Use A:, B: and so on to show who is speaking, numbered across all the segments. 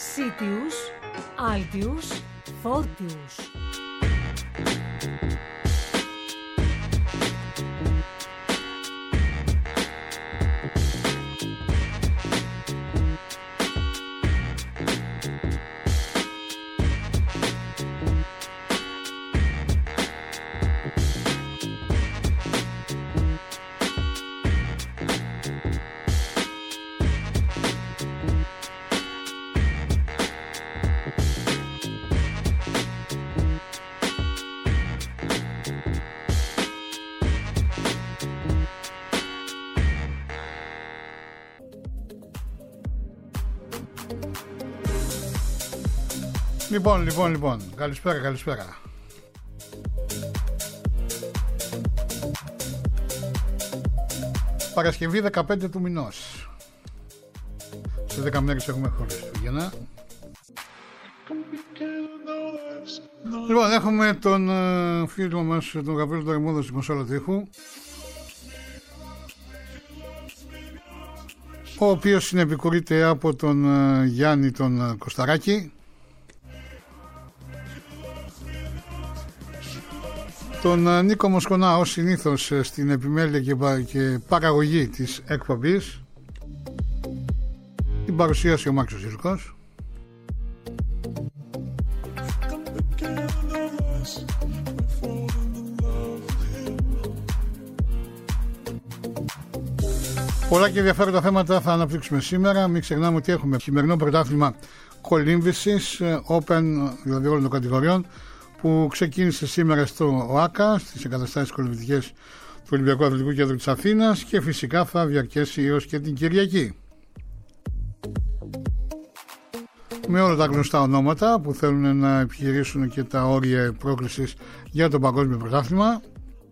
A: Sitius, Altius, Fortius.
B: Λοιπόν, καλησπέρα. Παρασκευή 15 του μηνός. Σε 10 μέρες έχουμε Χριστούγεννα. Λοιπόν, έχουμε τον φίλο μας, τον Γαβρίλο τον Ρεμόδο στην κονσόλα του ήχου, ο οποίος συνεπικουρείται από τον Γιάννη τον Κωσταράκη, τον Νίκο Μοσκονά ως συνήθως στην επιμέλεια και παραγωγή της εκπομπής, την παρουσίαση ο Μάξος Ζήλκος. Πολλά και ενδιαφέροντα θέματα θα αναπτύξουμε σήμερα. Μην ξεχνάμε ότι έχουμε χειμερινό πρωτάθλημα κολύμβησης Open, δηλαδή όλων των κατηγοριών, που ξεκίνησε σήμερα στο ΟΑΚΑ, στις εγκαταστάσεις κολυμβητικές του Ολυμπιακού Αθλητικού Κέντρου της Αθήνας, και φυσικά θα διαρκέσει έως και την Κυριακή. Με όλα τα γνωστά ονόματα που θέλουν να επιχειρήσουν και τα όρια πρόκλησης για το παγκόσμιο πρωτάθλημα.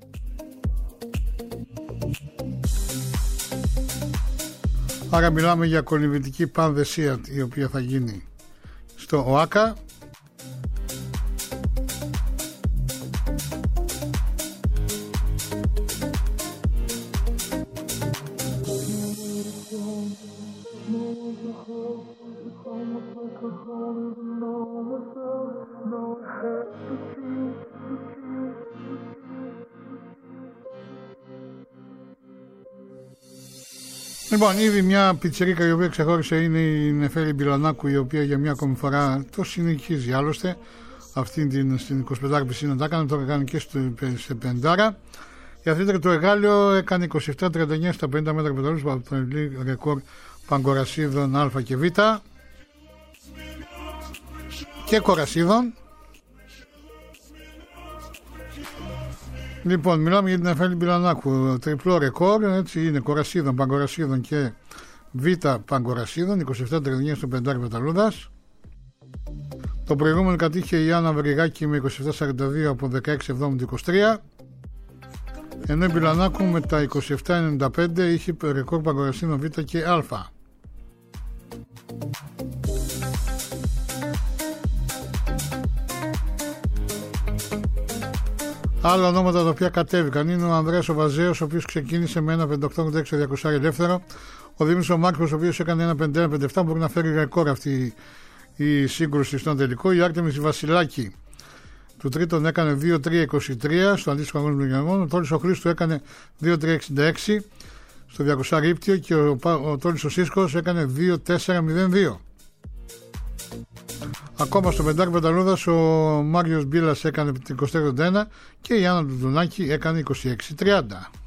B: Άρα μιλάμε για κολυμβητική πανδεσία η οποία θα γίνει στο ΟΑΚΑ. Λοιπόν, ήδη μια πιτσερίκα η οποία ξεχώρισε είναι η Νεφέλη Μπιλανάκου, η οποία για μια ακόμη φορά το συνεχίζει άλλωστε. Αυτή στην 25 πισίνα τα έκανε, τώρα κάνει και στο 50. Η αθλήτρια του Εγάλιο έκανε 27-39 στα 50 μέτρα πεταλούς από το ρεκόρ παγκορασίδων Α και Β και κορασίδων. Λοιπόν, μιλάμε για την Νεφέλη Μπιλανάκου, τριπλό ρεκόρ, έτσι είναι, κορασίδων, παγκορασίδων και Β παγκορασίδων, 27-39 στο 50 πεταλούδας. Το προηγούμενο κατήχε η Άννα Βεριγάκη με 27-42 από 16-70-23, ενώ η Μπιλανάκου με τα 27-95 είχε ρεκόρ παγκορασίδων Β και Α. Άλλα ονόματα τα οποία κατέβηκαν είναι ο Ανδρέας ο Βαζέος, ο οποίος ξεκίνησε με 1.58.86 ελεύθερο, ο Δήμης ο Μάρκος, ο οποίος έκανε 1.51.57, μπορεί να φέρει ρεκόρ αυτή η σύγκρουση στον τελικό. Η Άρτεμις Βασιλάκη του τρίτον έκανε 2.323 στο αντίστοιχο αγώνισμα των Γιαννών, ο Τόλης ο Χρήστου έκανε 2.366 στο 200 ρίπτιο και ο Τόλης ο Σίσκος έκανε 2.402. Ακόμα στο πεντάρι πεταλούδας ο Μάριος Μπίλας έκανε 24-81 και η Άννα Ντουνάκη έκανε 26-30.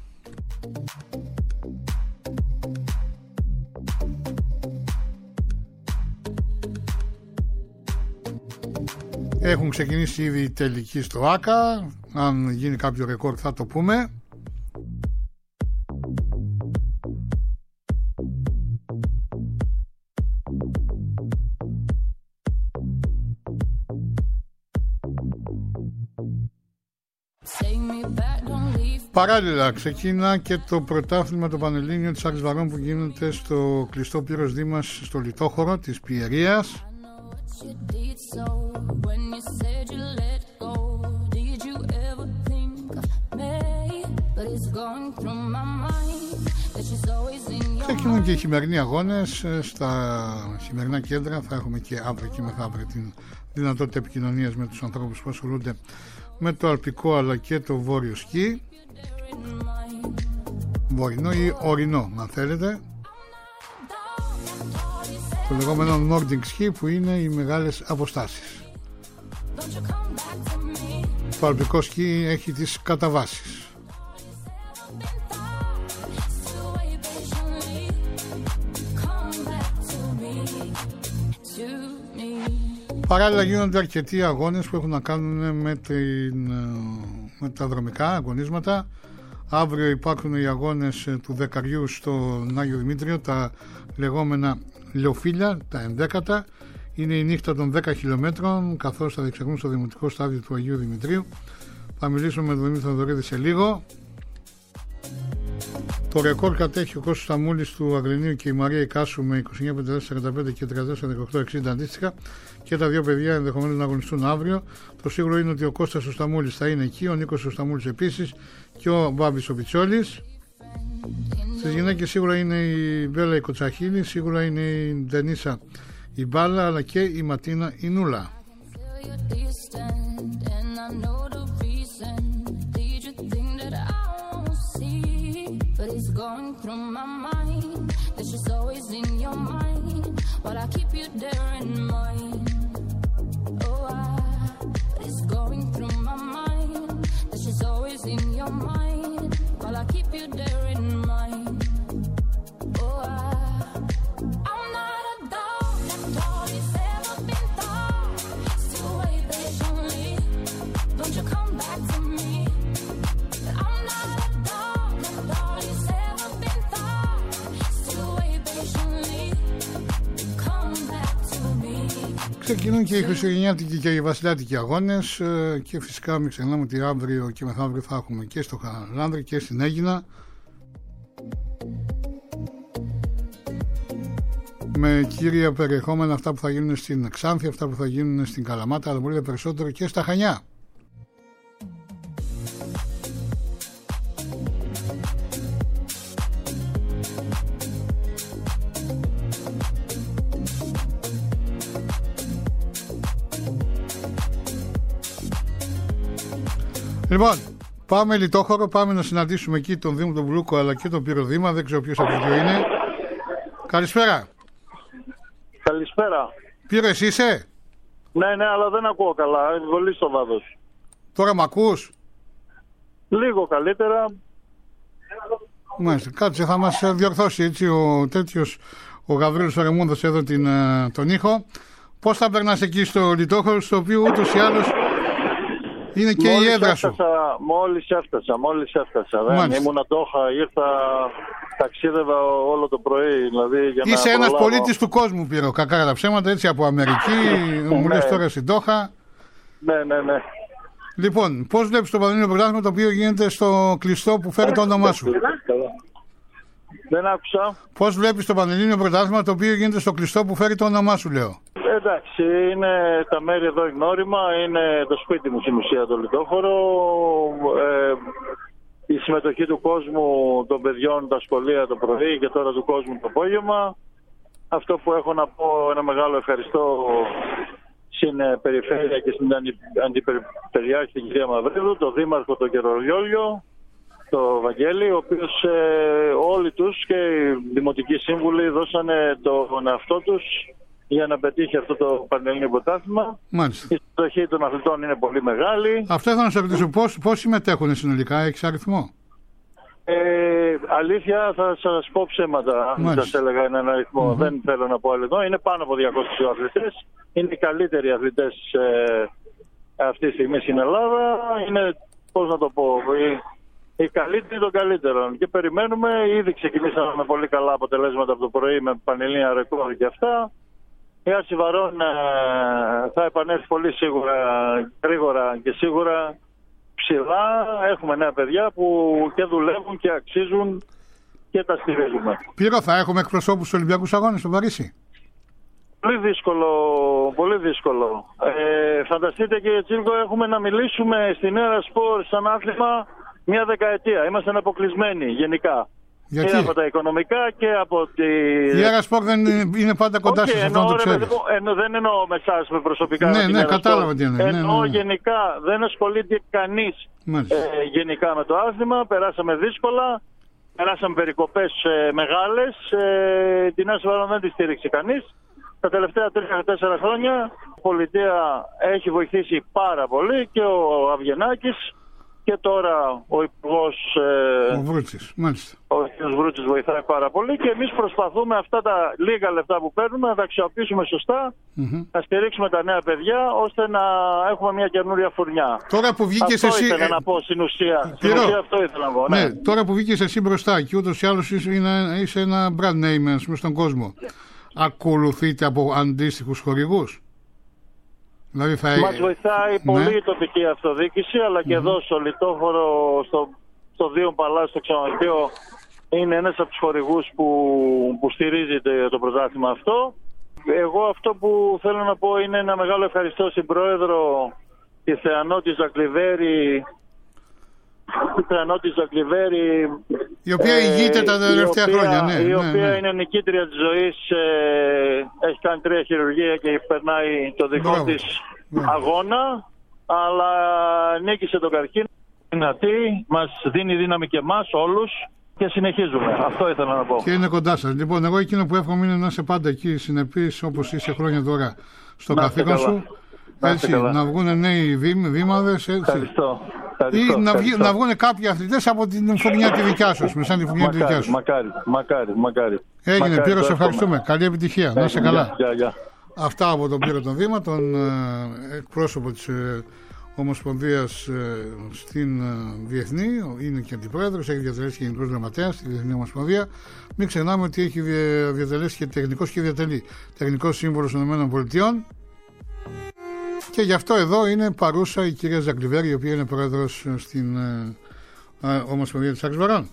B: Έχουν ξεκινήσει ήδη οι τελικοί στο ΆΚΑ. Αν γίνει κάποιο ρεκόρ θα το πούμε. Παράλληλα ξεκίνα και το πρωτάθλημα το Πανελλήνιο της Άρης Βαρών που γίνεται στο κλειστό πλήρως Δήμας στο Λιτόχωρο της Πιερίας. Ξεκινούν και οι χειμερινοί αγώνες. Στα χειμερινά κέντρα θα έχουμε και αύριο και μεθαύριο την δυνατότητα επικοινωνίας με τους ανθρώπους που ασχολούνται με το αλπικό αλλά και το βόρειο σκι, βορεινό ή ορεινό αν θέλετε, το λεγόμενο Nordic Ski, που είναι οι μεγάλες αποστάσεις. Το αλπικό σκι έχει τις καταβάσεις. Παράλληλα γίνονται αρκετοί αγώνες που έχουν να κάνουν με τα δρομικά αγωνίσματα. Αύριο υπάρχουν οι αγώνες του Δεκαριού στον Άγιο Δημήτριο, τα λεγόμενα λεωφύλια, τα ενδέκατα. Είναι η νύχτα των 10 χιλιόμετρων, καθώς θα διεξαγούν στο Δημοτικό Στάδιο του Αγίου Δημητρίου. Θα μιλήσουμε με τον Δημήτρη Θοδωρίδη σε λίγο. Το ρεκόρ κατέχει ο Κώστας Σταμούλης του Αγρινίου και η Μαρία Ικάσου με 29.54.45 και 34.18.60 αντίστοιχα, και τα δύο παιδιά ενδεχομένως να αγωνιστούν αύριο. Το σίγουρο είναι ότι ο Κώστας ο Σταμούλης θα είναι εκεί, ο Νίκος ο Σταμούλης επίσης και ο Μπάμπης ο Πιτσόλης. Στις γυναίκες σίγουρα είναι η Μπέλα η Κοτσαχίλη, σίγουρα είναι η Ντενίσα η Μπάλα, αλλά και η Ματίνα η Νούλα. It's going through my mind. That's just always in your mind. But I keep you there in mind. It's going through my mind. That's just always in your mind. But I keep you there in mind. I'm not a dog that all is ever been thought. Still wait patiently. Don't you come back to me. I'm not a dog that all is ever been thought. Still wait patiently. Come back to me. Ξεκινούν και οι χριστουγεννιάτικοι και οι βασιλιάτικοι αγώνες, και φυσικά μην ξεχνάμε ότι αύριο και μεθαύριο θα έχουμε και στο Χαλάνδρη και στην Αίγινα, με κύρια περιεχόμενα αυτά που θα γίνουν στην Ξάνθη, αυτά που θα γίνουν στην Καλαμάτα, αλλά πολύ περισσότερο και στα Χανιά. Λοιπόν, πάμε Λιτόχωρο, πάμε να συναντήσουμε εκεί τον Δήμο τον Βουλούκο αλλά και τον Πύρο Δήμα, δεν ξέρω ποιος από τους δύο είναι. Καλησπέρα.
C: Καλησπέρα.
B: Πύρο, εσύ είσαι?
C: Ναι, αλλά δεν ακούω καλά, πολύ στο βάθος.
B: Τώρα μ' ακούς?
C: Λίγο καλύτερα.
B: Μάλιστα, κάτσε, θα μας διορθώσει έτσι ο Γαβρίλος Αρεμούνδος εδώ τον ήχο. Πώς θα περνάς εκεί στο Λιτόχωρο, στο οποίο ούτως ή άλλως είναι και η έδρα σου?
C: Μόλις έφτασα. Δεν ήμουν Ντόχα, ήρθα, ταξίδευα όλο το πρωί. Δηλαδή, για
B: είσαι
C: να
B: ένας
C: προλάβω.
B: πολίτης του κόσμου, Πύρο, κακά τα ψέματα, έτσι, από Αμερική, μου λες τώρα στην Ντόχα.
C: Ναι.
B: Λοιπόν, πώς βλέπεις το Πανελλήνιο Πρωτάθλημα το οποίο γίνεται στο κλειστό που φέρει το όνομά σου?
C: Δεν άκουσα.
B: Πώς βλέπεις το Πανελλήνιο Πρωτάθλημα το οποίο γίνεται στο κλειστό που φέρει το όνομά σου, λέω?
C: Εντάξει, είναι τα μέρη εδώ γνώριμα, είναι το σπίτι μου στην ουσία το Λιτόχωρο. Η συμμετοχή του κόσμου, των παιδιών, τα σχολεία το πρωί και τώρα του κόσμου το απόγευμα. Αυτό που έχω να πω, ένα μεγάλο ευχαριστώ στην Περιφέρεια και στην Αντιπεριφερειάρχη την κυρία Μαυρίδου, τον Δήμαρχο τον Κερολιόλιο, το Βαγγέλη, ο οποίος όλοι τους και οι δημοτικοί σύμβουλοι δώσανε τον εαυτό τους για να πετύχει αυτό το Πανελλήνιο Πρωτάθλημα.
B: Μάλιστα.
C: Η συμμετοχή των αθλητών είναι πολύ μεγάλη.
B: Αυτό ήθελα να σε ρωτήσω, πώς συμμετέχουν συνολικά, έχεις αριθμό?
C: Αλήθεια, θα σας πω ψέματα αν σας έλεγα έναν αριθμό. Δεν θέλω να πω άλλο εδώ. Είναι πάνω από 200 αθλητές. Είναι οι καλύτεροι αθλητές αυτή τη στιγμή στην Ελλάδα. Είναι, πώς να το πω, οι καλύτεροι των καλύτερων. Και περιμένουμε, ήδη ξεκινήσαμε με πολύ καλά αποτελέσματα από το πρωί με πανελλήνια ρεκόρ και αυτά. Η Άρση Βαρών θα επανέλθει πολύ γρήγορα και σίγουρα ψηλά. Έχουμε νέα παιδιά που και δουλεύουν και αξίζουν και τα στηρίζουμε.
B: Πύρο, θα έχουμε εκπροσώπους στους Ολυμπιακούς Αγώνες στο Παρίσι?
C: Πολύ δύσκολο. Φανταστείτε, κύριε Τσίρκο, έχουμε να μιλήσουμε στην Έρα Σπορ σαν άθλημα μια δεκαετία. Είμαστε αποκλεισμένοι γενικά.
B: Γιατί?
C: Και από τα οικονομικά και από τη...
B: Η Αερασπορ δεν είναι πάντα κοντά σας, αυτό το ξέρεις.
C: Δεν εννοώ με εσάς με προσωπικά.
B: Ναι, κατάλαβα τι είναι.
C: Εννοώ γενικά, δεν ασχολείται κανείς γενικά με το άθλημα. Περάσαμε δύσκολα, περάσαμε περικοπές μεγάλες. Την ΑΣΒ δεν τη στήριξε κανείς. Τα τελευταία 3-4 χρόνια η πολιτεία έχει βοηθήσει πάρα πολύ και ο Αβγενάκης και τώρα ο Υπουργός
B: ο Βρούτσης, μάλιστα.
C: Ο κ. Βρούτσης βοηθάει πάρα πολύ και εμείς προσπαθούμε αυτά τα λίγα λεφτά που παίρνουμε να τα αξιοποιήσουμε σωστά, να στηρίξουμε τα νέα παιδιά ώστε να έχουμε μια καινούρια φουρνιά.
B: Τώρα που βγήκες
C: αυτό
B: εσύ...
C: ήθελα να πω στην ουσία. Στην ουσία αυτό ήθελα να πω.
B: Ναι, τώρα που βγήκες εσύ μπροστά και ούτως ή άλλως είσαι ένα brand name στον κόσμο. Ακολουθείτε από αντίστοιχους χορηγούς? Δηλαδή
C: μας βοηθάει πολύ η τοπική αυτοδιοίκηση, αλλά και εδώ στο Λιτόφορο, στο Δίον Παλάς, στο Ξενοδοχείο, είναι ένας από τους χορηγούς που στηρίζει το πρωτάθλημα αυτό. Εγώ αυτό που θέλω να πω είναι ένα μεγάλο ευχαριστώ στην Πρόεδρο, τη Θεανότη Ζακλιβέρη,
B: η οποία ηγείται τα τελευταία χρόνια.
C: Η οποία είναι νικήτρια της ζωής, έχει κάνει 3 χειρουργία και περνάει το δικό της αγώνα, αλλά νίκησε τον καρκίνο. Δυνατή, μας δίνει δύναμη και εμάς όλους και συνεχίζουμε. Αυτό ήθελα να πω.
B: Και είναι κοντά σας. Λοιπόν, εγώ εκείνο που εύχομαι είναι να είσαι πάντα εκεί συνεπής όπως είσαι χρόνια τώρα στο καθήκον σου. Έτσι, να βγουν νέοι δήμαδες.
C: Ευχαριστώ.
B: Ή να βγουν κάποιοι αθλητές από την φουρνιά τη δικιά σου.
C: Μακάρι.
B: Έγινε, Πύρο, σε ευχαριστούμε. Καλή επιτυχία. Να είσαι καλά. Αυτά από τον Πύρο τον Δήμα, τον εκπρόσωπο της Ομοσπονδίας στην Διεθνή. Είναι και αντιπρόεδρος, έχει διατελέσει και γενικός γραμματέας στη Διεθνή Ομοσπονδία. Μην ξεχνάμε ότι έχει διατελέσει και τεχνικός και διατελεί τεχνικός σύμβολος των ΗΠΑ. Και γι' αυτό εδώ είναι παρούσα η κυρία Ζακλιβέρη, η οποία είναι πρόεδρος στην Ομοσπονδία της Άξης Βαρών.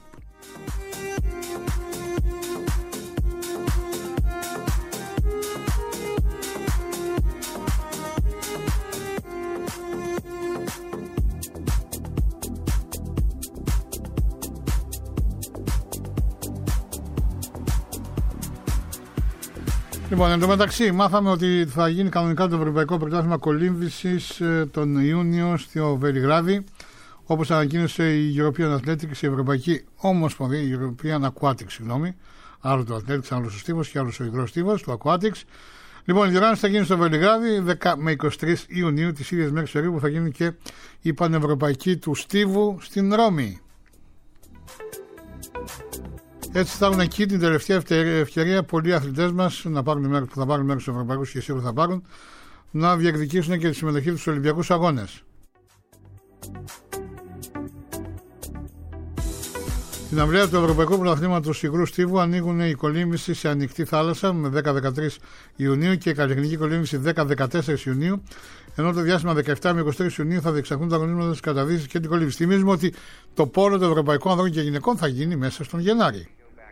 B: Λοιπόν, εν τω μεταξύ, μάθαμε ότι θα γίνει κανονικά το Ευρωπαϊκό Πρωτάθλημα Κολύμβησης τον Ιούνιο στο Βελιγράδι, όπως ανακοίνωσε η European Athletics, η Ευρωπαϊκή Ομοσπονδία, η European Aquatics, συγγνώμη. Άλλο το Athletics, άλλο ο στίβος και άλλο ο υδρός στίβος, το Aquatics. Λοιπόν, η διοργάνωση θα γίνει στο Βελιγράδι 10 με 23 Ιουνίου, τις ίδιες μέρες περίπου που θα γίνει και η Πανευρωπαϊκή του Στίβου στην Ρώμη. Έτσι θα έχουν εκεί την τελευταία ευκαιρία πολλοί αθλητές μας που θα πάρουν μέρος στους Ευρωπαϊκούς και σίγουρα θα πάρουν, να διεκδικήσουν και τη συμμετοχή τους στους Ολυμπιακούς Αγώνες. Στην αυλαία του Ευρωπαϊκού Πρωταθλήματος Υγρού Στίβου ανοίγουν η κολύμβηση σε ανοιχτή θάλασσα με 10-13 Ιουνίου και η καλλιτεχνική κολύμβηση 10-14 Ιουνίου, ενώ το διάστημα 17 με 23 Ιουνίου θα διεξαχθούν τα αγωνίσματα της καταδύσης και την κολύμβηση. Θυμίζουμε ότι το πόλο των Ευρωπαϊκών Ανδρών και Γυναικών θα γίνει μέσα στον Γενάρη.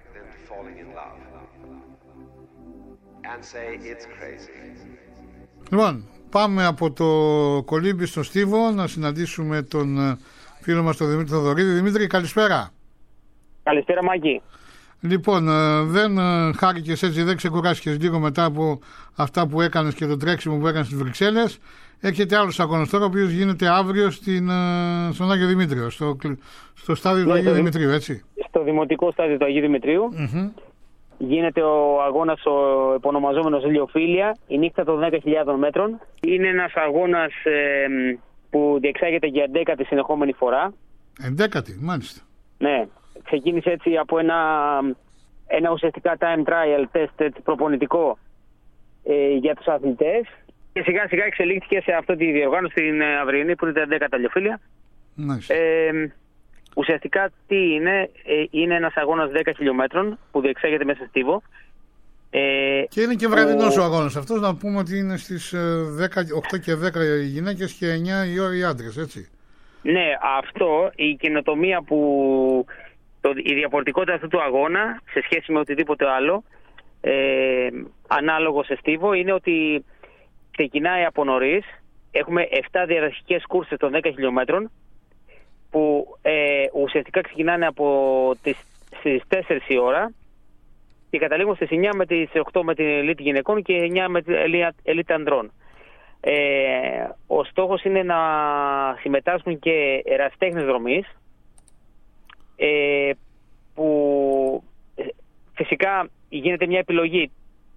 B: Λοιπόν, πάμε από το κολύμπι στον Στίβο να συναντήσουμε τον φίλο μας τον Δημήτρη Θοδωρίδη. Δημήτρη, καλησπέρα.
D: Καλησπέρα, Μάκη.
B: Λοιπόν, δεν χάρηκες έτσι, δεν ξεκουράστηκες λίγο μετά από αυτά που έκανες και το τρέξιμο που έκανες στις Βρυξέλλες. Έχετε άλλους αγώνες τώρα, ο οποίος γίνεται αύριο στον Άγιο Δημήτριο, στο στάδιο του Αγίου Δημητρίου, έτσι. Στο
D: δημοτικό στάδιο του Αγίου Δημητρίου. Γίνεται ο αγώνας ο επωνομαζόμενος Ηλιοφίλια, η νύχτα των 10.000 μέτρων. Είναι ένας αγώνας που διεξάγεται για 11η συνεχόμενη φορά.
B: 11η, μάλιστα.
D: Ναι, ξεκίνησε έτσι από ένα ουσιαστικά time trial test έτσι, προπονητικό για τους αθλητές και σιγά σιγά εξελίχθηκε σε αυτή τη διοργάνωση την αυριανή που είναι τα 11 Ηλιοφίλια. Ουσιαστικά τι είναι ένας αγώνας 10 χιλιόμετρων που διεξάγεται μέσα στη Στίβο.
B: Και είναι και βραδινός ο αγώνας αυτός, να πούμε ότι είναι στις 8 και 10 οι γυναίκες και 9 η ώρα οι άντρες, έτσι.
D: Ναι, αυτό, η καινοτομία η διαφορετικότητα αυτού του αγώνα σε σχέση με οτιδήποτε άλλο ανάλογο σε Στίβο είναι ότι ξεκινάει από νωρίς. Έχουμε 7 διαδραστικές κούρσες των 10 χιλιόμετρων που ουσιαστικά ξεκινάνε από τις στις 4 η ώρα και καταλήγουμε στις 9 με τις 8 με την ελίτ γυναικών και 9 με την ελίτ ανδρών. Ο στόχος είναι να συμμετάσχουν και ερασιτέχνες δρομής, που φυσικά γίνεται μια επιλογή.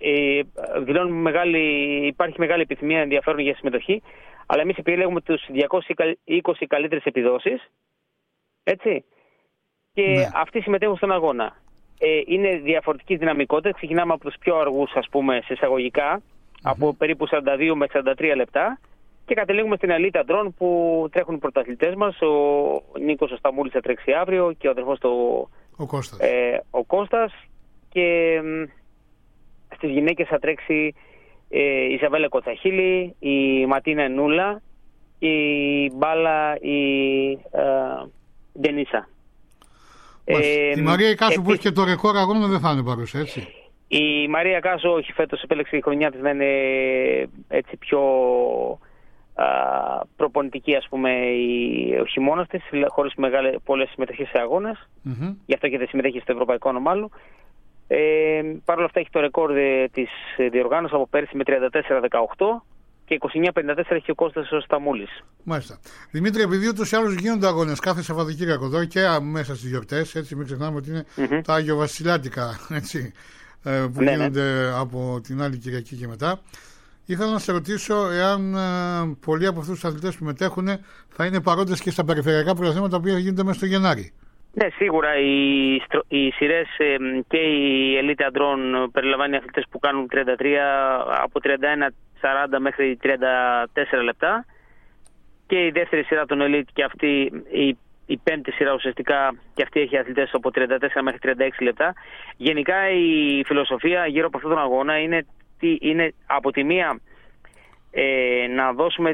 D: Υπάρχει μεγάλη επιθυμία ενδιαφέρον για συμμετοχή, αλλά εμείς επιλέγουμε τους 220 καλύτερες επιδόσεις, έτσι, και αυτοί συμμετέχουν στον αγώνα. Είναι διαφορετική δυναμικότητα. Ξεκινάμε από τους πιο αργούς, ας πούμε, σε εισαγωγικά, από περίπου 42 με 43 λεπτά, και καταλήγουμε στην ελίτ αντρών που τρέχουν οι πρωταθλητές μας. Ο Νίκος ο Σταμούλης θα τρέξει αύριο και ο αδερφός του ο Κώστας, και στις γυναίκες θα τρέξει η Ισαβέλα Κοτσαχίλη, η Ματίνα Νούλα, η Μπάλα, η Ντενίσα.
B: Η Μαρία Κάσου που έχει και το ρεκόρ αγώνα δεν θα είναι παρούσα, έτσι?
D: Η Μαρία Κάσου όχι, φέτος επέλεξε η χρονιά της να είναι έτσι πιο προπονητική, ας πούμε, ο χειμώνας της, χωρίς πολλές συμμετοχές σε αγώνες. Γι' αυτό και δεν συμμετέχει στο ευρωπαϊκό ονομάλου. Παρ' όλα αυτά έχει το ρεκόρ της διοργάνωσης από πέρσι με 34-18 και 29-54 έχει ο Κώστας ο Σταμούλης.
B: Μάλιστα. Δημήτρη, επειδή ούτως ή άλλως γίνονται αγώνες κάθε Σαββατοκύριακο εδώ και μέσα στις γιορτές, έτσι, μην ξεχνάμε ότι είναι τα Αγιοβασιλιάτικα, έτσι, που γίνονται από την άλλη Κυριακή και μετά. Ήθελα να σε ρωτήσω εάν πολλοί από αυτούς τους αθλητές που μετέχουν θα είναι παρόντες και στα περιφερειακά πρωταθλήματα που γίνονται μέσα στο Γενάρη.
D: Ναι, σίγουρα οι σειρές και η ελίτ αντρών περιλαμβάνει αθλητές που κάνουν 33 από 31-40 μέχρι 34 λεπτά, και η δεύτερη σειρά των ελίτ και αυτή η πέμπτη σειρά ουσιαστικά και αυτή έχει αθλητές από 34 μέχρι 36 λεπτά. Γενικά η φιλοσοφία γύρω από αυτόν τον αγώνα είναι από τη μία να δώσουμε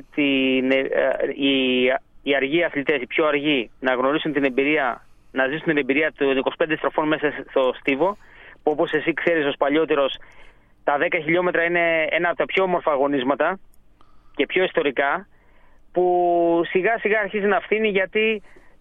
D: οι αργοί αθλητές, οι πιο αργοί, να γνωρίσουν την εμπειρία, να ζήσουν την εμπειρία των 25 στροφών μέσα στο στίβο, που όπως εσύ ξέρεις ως παλιότερος, τα 10 χιλιόμετρα είναι ένα από τα πιο όμορφα αγωνίσματα και πιο ιστορικά, που σιγά σιγά αρχίζει να φθήνει, γιατί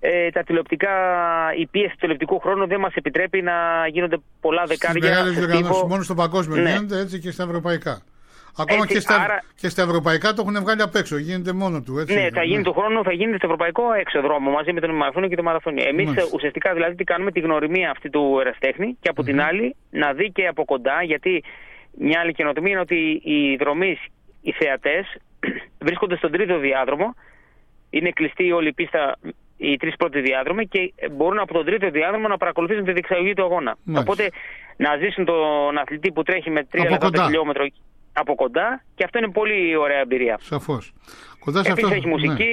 D: η πίεση του τηλεοπτικού χρόνου δεν μας επιτρέπει να γίνονται πολλά δεκάρια.
B: Στις μεγάλες διοργανώσεις μόνο στο παγκόσμιο γίνεται, έτσι, και στα ευρωπαϊκά. Ακόμα έτσι, και στα ευρωπαϊκά το έχουν βγάλει απ' έξω, γίνεται μόνο του. Έτσι,
D: ναι, θα γίνει του χρόνου, θα γίνει στο ευρωπαϊκό έξω δρόμο μαζί με τον μαραθώνιο και το μαραθώνιο. Εμείς ουσιαστικά δηλαδή τι κάνουμε, τη γνωριμία αυτή του ερασιτέχνη, και από την άλλη να δει και από κοντά, γιατί μια άλλη καινοτομία είναι ότι οι δρομείς, οι θεατές βρίσκονται στον τρίτο διάδρομο, είναι κλειστή όλη η πίστα, οι τρεις πρώτοι διάδρομοι, και μπορούν από τον τρίτο διάδρομο να παρακολουθήσουν τη διεξαγωγή του αγώνα. Οπότε να ζήσουν τον αθλητή που τρέχει με 3 λεπτά το χιλιόμετρο από κοντά, και αυτό είναι πολύ ωραία εμπειρία.
B: Σαφώς.
D: Επίσης έχει μουσική,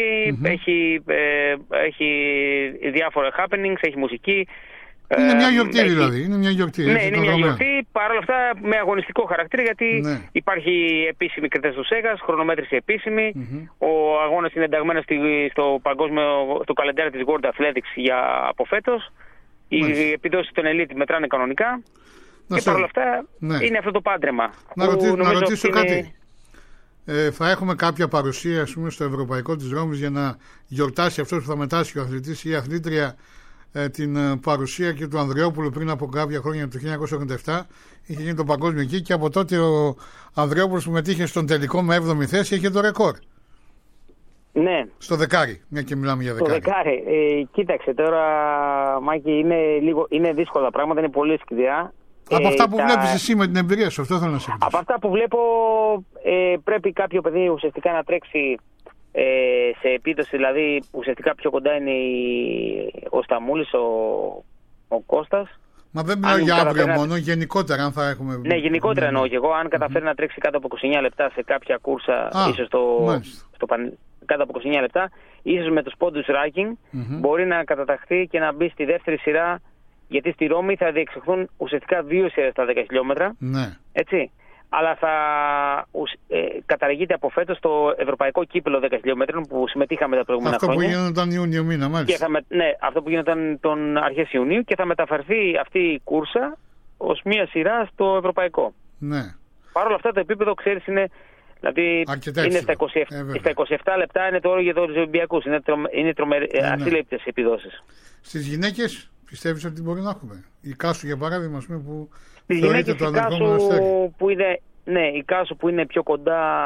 D: έχει διάφορα happenings, έχει μουσική.
B: Είναι μια γιορτή δηλαδή. Είναι μια γιορτή.
D: Ναι, είναι μια γιορτή, παρόλα αυτά με αγωνιστικό χαρακτήρα, γιατί υπάρχει επίσημη κριτές του ΣΕΓΑΣ, χρονομέτρηση επίσημη. Ο αγώνας είναι ενταγμένος στο καλεντάρι της World Athletics για από φέτος. Οι επιδόσεις των elite μετράνε κανονικά. Και παρόλα αυτά είναι αυτό το πάντρεμα.
B: Να ρωτήσω κάτι. Θα έχουμε κάποια παρουσία, ας πούμε, στο ευρωπαϊκό της Ρώμης για να γιορτάσει αυτός που θα μετάσχει ο αθλητής ή η αθλήτρια την παρουσία και του Ανδρεόπουλου πριν από κάποια χρόνια, το 1987. Είχε γίνει το παγκόσμιο εκεί, και από τότε ο Ανδρεόπουλος που μετήχε στον τελικό με 7η θέση είχε το ρεκόρ.
D: Ναι.
B: Στο δεκάρι, μια και μιλάμε για δεκάρι.
D: Στο δεκάρι. Κοίταξε τώρα, Μάκη, είναι δύσκολα πράγματα, είναι πολύ σκληρά.
B: Από αυτά που βλέπεις εσύ με την εμπειρία σου, αυτό θέλω να σε ρωτήσω.
D: Από αυτά που βλέπω, πρέπει κάποιο παιδί ουσιαστικά να τρέξει σε επίδοση, δηλαδή ουσιαστικά πιο κοντά είναι ο Σταμούλης, ο Κώστας.
B: Μα δεν μιλάω για αύριο μόνο, γενικότερα αν θα έχουμε.
D: Ναι, γενικότερα εννοώ και εγώ. Αν καταφέρει να τρέξει κάτω από 29 λεπτά σε κάποια κούρσα, ίσως κάτω από 29 λεπτά, ίσως με τους πόντους ranking, μπορεί να καταταχθεί και να μπει στη δεύτερη σειρά. Γιατί στη Ρώμη θα διεξαχθούν ουσιαστικά 2 σειρές στα 10 χιλιόμετρα. Ναι. Έτσι. Αλλά θα καταργείται από φέτος το ευρωπαϊκό κύπελο 10 χιλιόμετρων που συμμετείχαμε τα προηγούμενα χρόνια.
B: Αυτό που γίνονταν Ιούνιο μήνα, μάλιστα.
D: Ναι, αυτό που γίνονταν τον αρχές Ιουνίου, και θα μεταφερθεί αυτή η κούρσα ως μία σειρά στο ευρωπαϊκό. Ναι. Παρ' όλα αυτά το επίπεδο, ξέρεις, είναι. Δηλαδή είναι στα 27 λεπτά είναι το όρο για τους Ολυμπιακούς. Είναι ασύλληπτες επιδόσεις.
B: Στις γυναίκες, Πιστεύεις ότι μπορεί να έχουμε? Η Κάσου για παράδειγμα, ας πούμε, που
D: θεωρείται το ανερχόμενο αστέρι. Ναι, η Κάσου που είναι πιο κοντά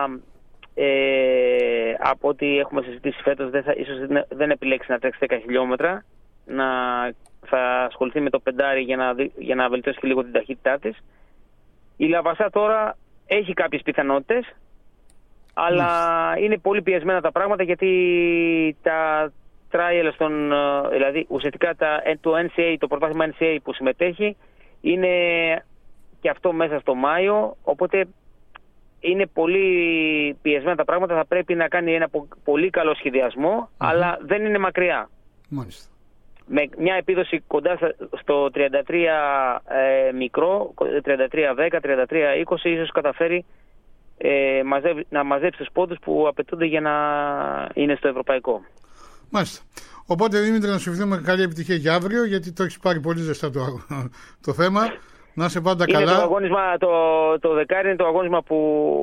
D: από ό,τι έχουμε συζητήσει φέτος, ίσως δεν επιλέξει να τρέξει 10 χιλιόμετρα. Θα ασχοληθεί με το πεντάρι για να βελτιώσει και λίγο την ταχύτητά της. Η Λαβασά τώρα έχει κάποιες πιθανότητες, αλλά είναι πολύ πιεσμένα τα πράγματα, γιατί τα trials δηλαδή ουσιαστικά το NCA, το πρωτάθλημα NCA που συμμετέχει, είναι και αυτό μέσα στο Μάιο, οπότε είναι πολύ πιεσμένα τα πράγματα. Θα πρέπει να κάνει ένα πολύ καλό σχεδιασμό, αλλά δεν είναι μακριά.
B: Μάλιστα.
D: Με μια επίδοση κοντά στο 33 μικρό, 33-10, 33-20, ίσως καταφέρει να μαζέψει τους πόντους που απαιτούνται για να είναι στο ευρωπαϊκό.
B: Μάλιστα. Οπότε, Δημήτρη, να σου ευχηθούμε καλή επιτυχία για αύριο, γιατί το έχεις πάρει πολύ ζεστά το θέμα. Να είσαι πάντα καλά.
D: Το αγώνισμα, το δεκάρι είναι το αγώνισμα που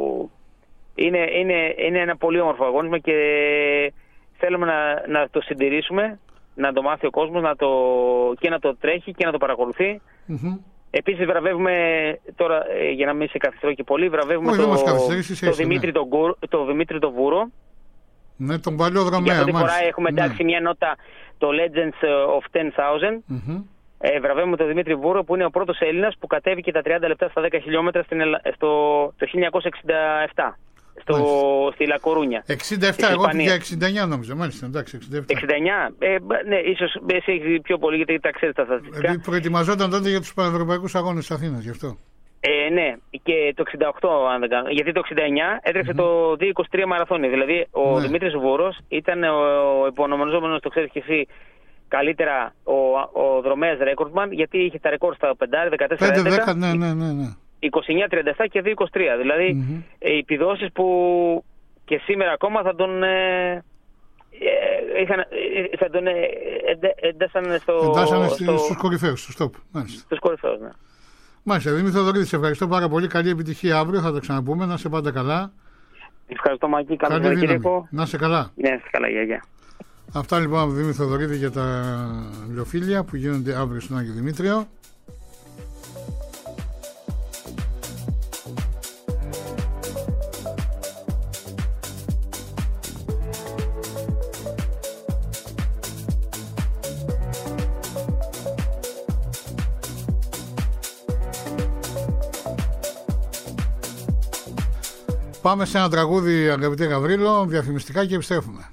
D: είναι ένα πολύ όμορφο αγώνισμα και θέλουμε να το συντηρήσουμε, να το μάθει ο κόσμος, και να το τρέχει και να το παρακολουθεί. Επίσης βραβεύουμε τώρα, για να μην σε καθυστερώ και πολύ, βραβεύουμε το Δημήτρη το Βούρο.
B: Ναι, τον παλιό δρομέα.
D: Για αυτή τη φορά έχουμε εντάξει μια νότα, το Legends of 10,000. Βραβεύουμε τον Δημήτρη Βούρο, που είναι ο πρώτος Έλληνας που κατέβηκε τα 30 λεπτά στα 10 χιλιόμετρα το 1967. Στη Λακορούνια.
B: 67, εγώ πήγα 69 νόμιζα. Μάλιστα, εντάξει, 67.
D: 69, ναι, ίσως εσύ έχεις πιο πολύ, γιατί τα ξέρεις τα στατιστικά.
B: Γιατί προετοιμαζόταν τότε για τους Πανευρωπαϊκούς Αγώνες της Αθήνας, γι' αυτό.
D: Ναι, και το 68, αν δεν κάνω. Γιατί το 69 έτρεξε το 2:23 μαραθώνιο. Δηλαδή, ο Δημήτρης Βούρος ήταν ο υπονομαζόμενος, το ξέρεις και εσύ καλύτερα, ο δρομέας ρέκορντμαν, γιατί είχε τα ρεκόρ στα 5-10,
B: ναι.
D: 29-37 και 2-23. Δηλαδή, οι επιδόσεις που και σήμερα ακόμα θα τον εντάσσανε
B: στους κορυφαίους, στους top.
D: Στους κορυφαίους, ναι.
B: Μάλιστα, Δημήτρη Θοδωρίδη, σε ευχαριστώ πάρα πολύ. Καλή επιτυχία αύριο, θα τα ξαναπούμε. Να είσαι πάντα καλά.
D: Ευχαριστώ, Μάκη. Καλή Κυριακό.
B: Να είσαι καλά.
D: Ναι, είσαι καλά, γεια.
B: Αυτά λοιπόν από Δημήτρη Θοδωρίδη για τα λεωφίλια που γίνονται αύριο στον Άγιο Δημήτριο. Πάμε σε ένα τραγούδι, αγαπητέ Γαβρίλο, διαφημιστικά και επιστρέφουμε.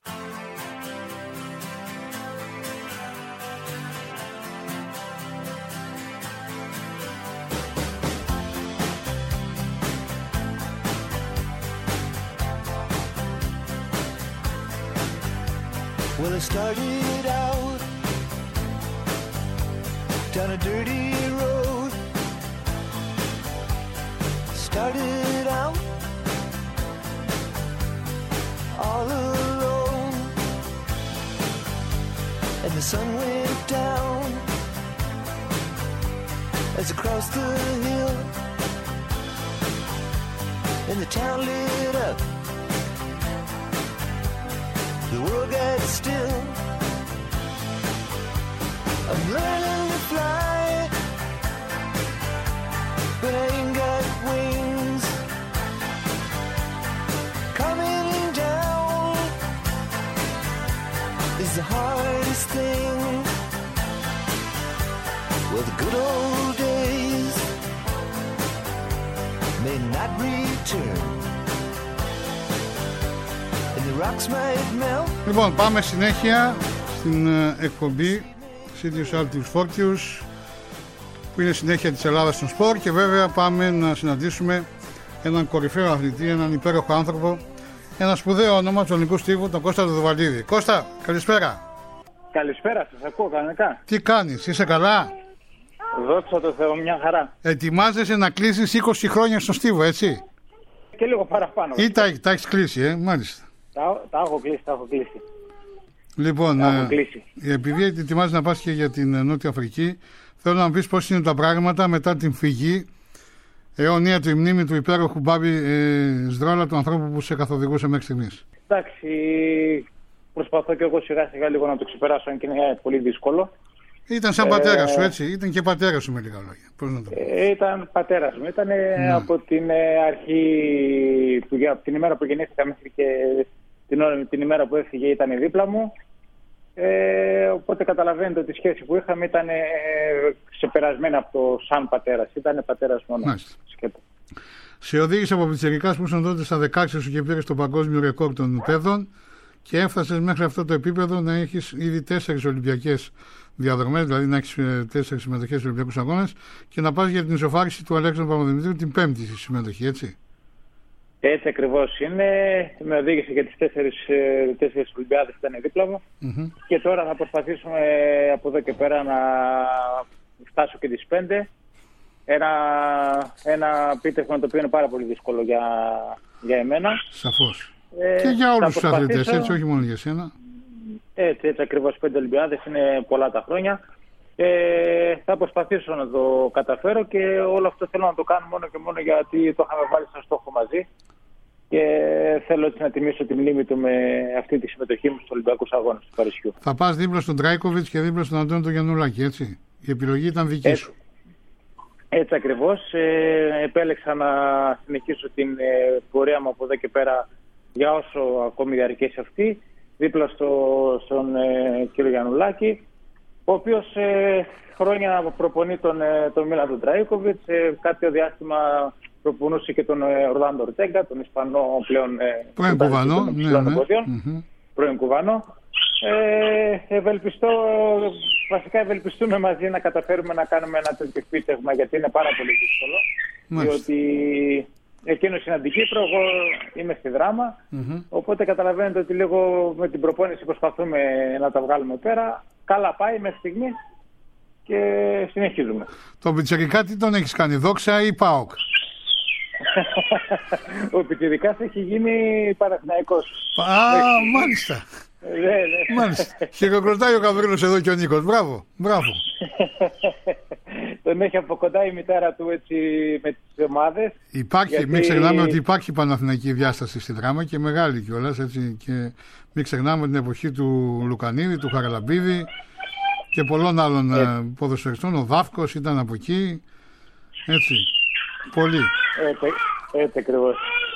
E: Well, I started out down a dirty road. Started out all alone, and the sun went down as I crossed the hill, and the town lit up. The world got still. I'm learning to fly, but I ain't got wings. Coming down is the hardest thing. Well, the good old days may not return.
B: Λοιπόν, πάμε συνέχεια στην εκπομπή Sirius Altius Fortius, που είναι συνέχεια της Ελλάδας στον σπορ, και βέβαια πάμε να συναντήσουμε έναν κορυφαίο αθλητή, έναν υπέροχο άνθρωπο, ένα σπουδαίο όνομα του ελληνικού στίβου, τον Κώστα Δουδουβαλίδη. Κώστα, καλησπέρα.
F: Καλησπέρα, σας ακούω κανονικά.
B: Τι κάνεις, είσαι καλά?
F: Δόξα τω Θεώ, μια χαρά.
B: Ετοιμάζεσαι να κλείσεις 20 χρόνια στον στίβο, έτσι?
F: Και λίγο παραπάνω.
B: Ή τα έχεις κλείσει, μάλιστα.
F: Τα έχω κλείσει,
B: Λοιπόν, επειδή ετοιμάζεις να πας και για την Νότια Αφρική, θέλω να μου πεις πώς είναι τα πράγματα μετά την φυγή αιώνια του μνήμη του υπέροχου Μπάμπη Σδρόλα, του ανθρώπου που σε καθοδηγούσε μέχρι στιγμής.
F: Εντάξει, προσπαθώ και εγώ σιγά σιγά λίγο να το ξεπεράσω, αν και είναι πολύ δύσκολο.
B: Ήταν σαν πατέρα σου, έτσι. Ήταν και πατέρα σου, με λίγα λόγια. Πώς να το πω.
F: Ήταν πατέρας μου. Ήταν από την αρχή, από την ημέρα που γεννήθηκα μέχρι και την ημέρα που έφυγε ήταν δίπλα μου. Οπότε καταλαβαίνετε ότι η σχέση που είχαμε ήταν ξεπερασμένη από το σαν πατέρας. Ήταν πατέρας μόνο.
B: Σε οδήγησε από πιτσιρικάς που ήσουν τότε στα 16 σου και πήρες το παγκόσμιο ρεκόρ των παιδών και έφτασες μέχρι αυτό το επίπεδο να έχεις ήδη 4 Ολυμπιακές διαδρομές, δηλαδή να έχεις 4 συμμετοχές στους Ολυμπιακούς Αγώνες και να πας για την ισοφάριση του Αλέξανδρου Παπαδημητρίου την 5η συμμετοχή, έτσι. Έτσι
F: ακριβώς είναι. Με οδήγησε για τις 4 Ολυμπιάδες που ήταν δίπλα μου. Και τώρα θα προσπαθήσουμε από εδώ και πέρα να φτάσω και τις 5. Ένα επίτευγμα το οποίο είναι πάρα πολύ δύσκολο για εμένα.
B: Σαφώς. Και για όλους τους αθλητές, έτσι, όχι μόνο για σένα.
F: Έτσι ακριβώς, 5 Ολυμπιάδες είναι πολλά τα χρόνια. Θα προσπαθήσω να το καταφέρω και όλο αυτό θέλω να το κάνω μόνο και μόνο γιατί το είχαμε βάλει σαν στόχο μαζί και θέλω έτσι να τιμήσω τη μνήμη του με αυτή τη συμμετοχή μου στους Ολυμπιακούς Αγώνες του Παρισιού.
B: Θα πας δίπλα στον Τράικοβιτς και δίπλα στον Αντώνη τον Γιαννουλάκη, έτσι. Η επιλογή ήταν δική σου.
F: Έτσι ακριβώς. Επέλεξα να συνεχίσω την πορεία μου από εδώ και πέρα για όσο ακόμη διαρκέσει αυτή, δίπλα στον κύριο Γιαννουλάκη, ο οποίος χρόνια προπονεί τον Μίλαν τον Τράικοβιτς, κάποιο διάστημα προπονούσε και τον Ορλάντο Ορτέγκα, τον Ισπανό πλέον
B: πρώην Κουβανό,
F: πρώην Κουβανό. Ευελπιστούμε μαζί να καταφέρουμε να κάνουμε ένα τέτοιο επίτευγμα, γιατί είναι πάρα πολύ δύσκολο. Διότι εκείνος είναι αντικείπρο, εγώ είμαι στη Δράμα. Οπότε καταλαβαίνετε ότι λίγο με την προπόνηση προσπαθούμε να τα βγάλουμε πέρα. Καλά πάει μέχρι στιγμή και συνεχίζουμε.
B: Το πιτσιρικά τι τον έχεις κάνει, Δόξα ή ΠΑΟΚ?
F: Ο πιτσιρικάς έχει γίνει Παναθηναϊκός.
B: Μάλιστα. Μάλιστα. Χειροκροτάει ο Γαβρίλος εδώ και ο Νίκος. Μπράβο.
F: Τον έχει από κοντά η μητέρα του έτσι με τις ομάδες.
B: Μην ξεχνάμε ότι υπάρχει παναθηναϊκή διάσταση στη Δράμα και μεγάλη κιόλας, έτσι. Και μην ξεχνάμε την εποχή του Λουκανίδη, του Χαραλαμπίδη και πολλών άλλων ποδοσφαιριστών. Ο Δάφκος ήταν από εκεί. Έτσι. Πολύ.
F: Έτσι ακριβώς.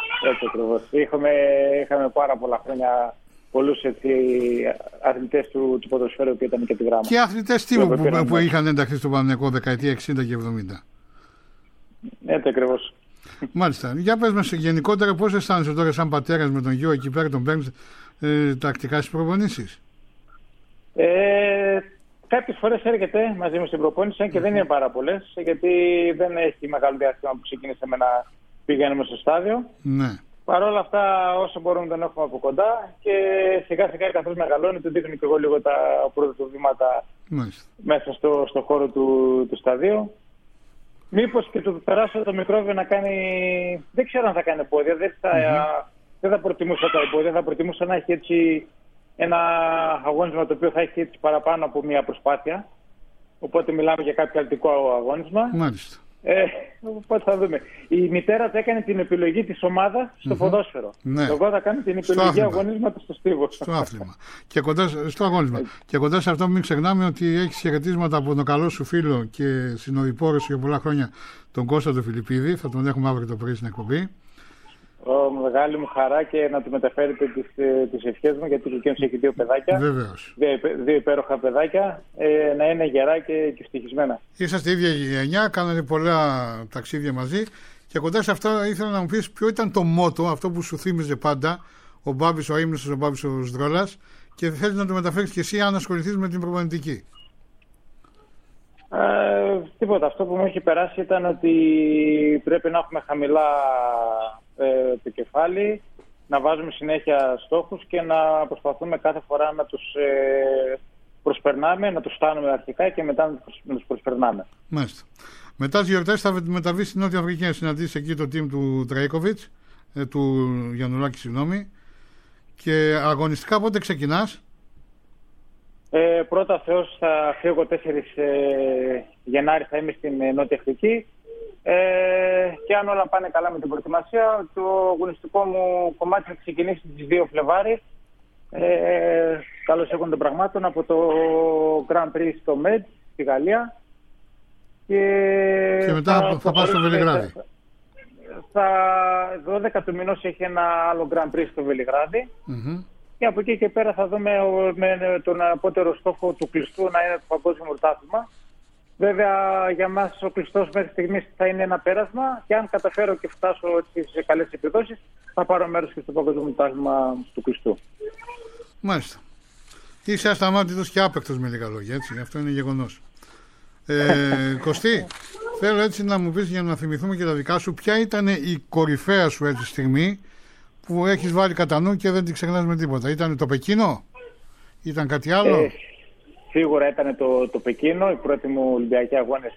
F: Είχαμε πάρα πολλά χρόνια πολλούς αθλητές του ποδοσφαίρου που ήταν και τη Δράμα.
B: Και αθλητές τύπου που είχαν ενταχθεί στο Παναθηναϊκό δεκαετία 60 και 70.
F: Έτσι ακριβώς.
B: Μάλιστα. Για πες μας γενικότερα πώς αισθάνεσαι τώρα σαν πατέρας με τον γιο εκεί πέρα, τον παίρνεις τακτικά στις προπονήσεις?
F: Κάποιες φορές έρχεται μαζί μου στην προπόνηση και δεν είναι πάρα πολλές, γιατί δεν έχει μεγάλο διάστημα που ξεκίνησε με να πηγαίνουμε στο στάδιο.
B: Ναι.
F: Παρ' όλα αυτά, όσο μπορούμε τον έχουμε από κοντά και σιγά σιγά καθώς μεγαλώνει, του δείχνει και εγώ λίγο τα πρώτα του βήματα μέσα στο χώρο του σταδίου. Μήπως και του περάσω το μικρόβιο να κάνει. Δεν ξέρω αν θα κάνει πόδια. Δεν θα προτιμούσα τα πόδια. Θα προτιμούσα να έχει έτσι ένα αγώνισμα το οποίο θα έχει έτσι παραπάνω από μία προσπάθεια. Οπότε μιλάμε για κάποιο αλτικό αγώνισμα.
B: Μάλιστα.
F: Οπότε θα δούμε. Η μητέρα θα έκανε την επιλογή της ομάδας στο ποδόσφαιρο.
B: Ναι.
F: Εγώ θα κάνω την επιλογή αγωνίσματος στο στίβο.
B: Στο άθλημα. Στο αγώνισμα. Και κοντά σε αυτό μην ξεχνάμε ότι έχεις χαιρετίσματα από τον καλό σου φίλο και συνοδοιπόρο σου για πολλά χρόνια, τον Κώστα τον Φιλιππίδη. Θα τον έχουμε αύριο το πρωί στην εκπομπή.
F: Μεγάλη μου χαρά και να του μεταφέρετε τις ευχές μου, γιατί και εκείνος έχει 2 παιδάκια.
B: Βεβαίως.
F: 2 υπέροχα παιδάκια, να είναι γερά και ευτυχισμένα.
B: Είσαστε ίδια γενιά, κάνατε πολλά ταξίδια μαζί και κοντά σε αυτό ήθελα να μου πεις ποιο ήταν το μότο, αυτό που σου θύμιζε πάντα ο Μπάμπης ο Αείμνηστος, ο Μπάμπης ο Σδρόλας, και θέλεις να το μεταφέρεις και εσύ αν ασχοληθείς με την προπονητική.
F: Τίποτα. Αυτό που μου έχει περάσει ήταν ότι πρέπει να έχουμε χαμηλά το κεφάλι, να βάζουμε συνέχεια στόχους και να προσπαθούμε κάθε φορά να τους προσπερνάμε, να τους φτάνουμε αρχικά και μετά να τους προσπερνάμε.
B: Μάλιστα. Μετά τις γιορτές θα μεταβεί στην Νότια Αφρική να συναντήσει εκεί το team του Τράικοβιτς, του Γιαννουλάκη, συγγνώμη. Και αγωνιστικά πότε ξεκινάς?
F: Πρώτα Θεός θα φύγω 4 Γενάρη, θα είμαι στην Νότια Αφρική. Και αν όλα πάνε καλά με την προετοιμασία, το αγωνιστικό μου κομμάτι θα ξεκινήσει στις 2 Φλεβάρι. Καλώς έχουν των πραγμάτων από το Grand Prix στο ΜΕΤ στη Γαλλία. Και
B: μετά θα πάει στο Βελιγράδι.
F: 12 του μηνός έχει ένα άλλο Grand Prix στο Βελιγράδι. Και από εκεί και πέρα θα δούμε με τον απότερο στόχο του κλειστού να είναι το παγκόσμιο πρωτάθλημα. Βέβαια για μας ο κλειστός μέχρι στιγμής θα είναι ένα πέρασμα και αν καταφέρω και φτάσω σε καλές επιδόσεις θα πάρω μέρος και στο παγκόσμιο πρωτάθλημα του κλειστού.
B: Μάλιστα. Είσαι ασταμάτητος και άπαικτος με λίγα λόγια, έτσι. Αυτό είναι γεγονός. Κωστή, θέλω έτσι να μου πεις για να θυμηθούμε και τα δικά σου, ποια ήταν η κορυφαία σου έτσι στιγμή που έχεις βάλει κατά νου και δεν την ξεχνάς με τίποτα? Ήταν το Πεκίνο? Ήταν κάτι άλλο?
F: Σίγουρα ήταν το Πεκίνο, οι πρώτοι μου Ολυμπιακοί αγώνες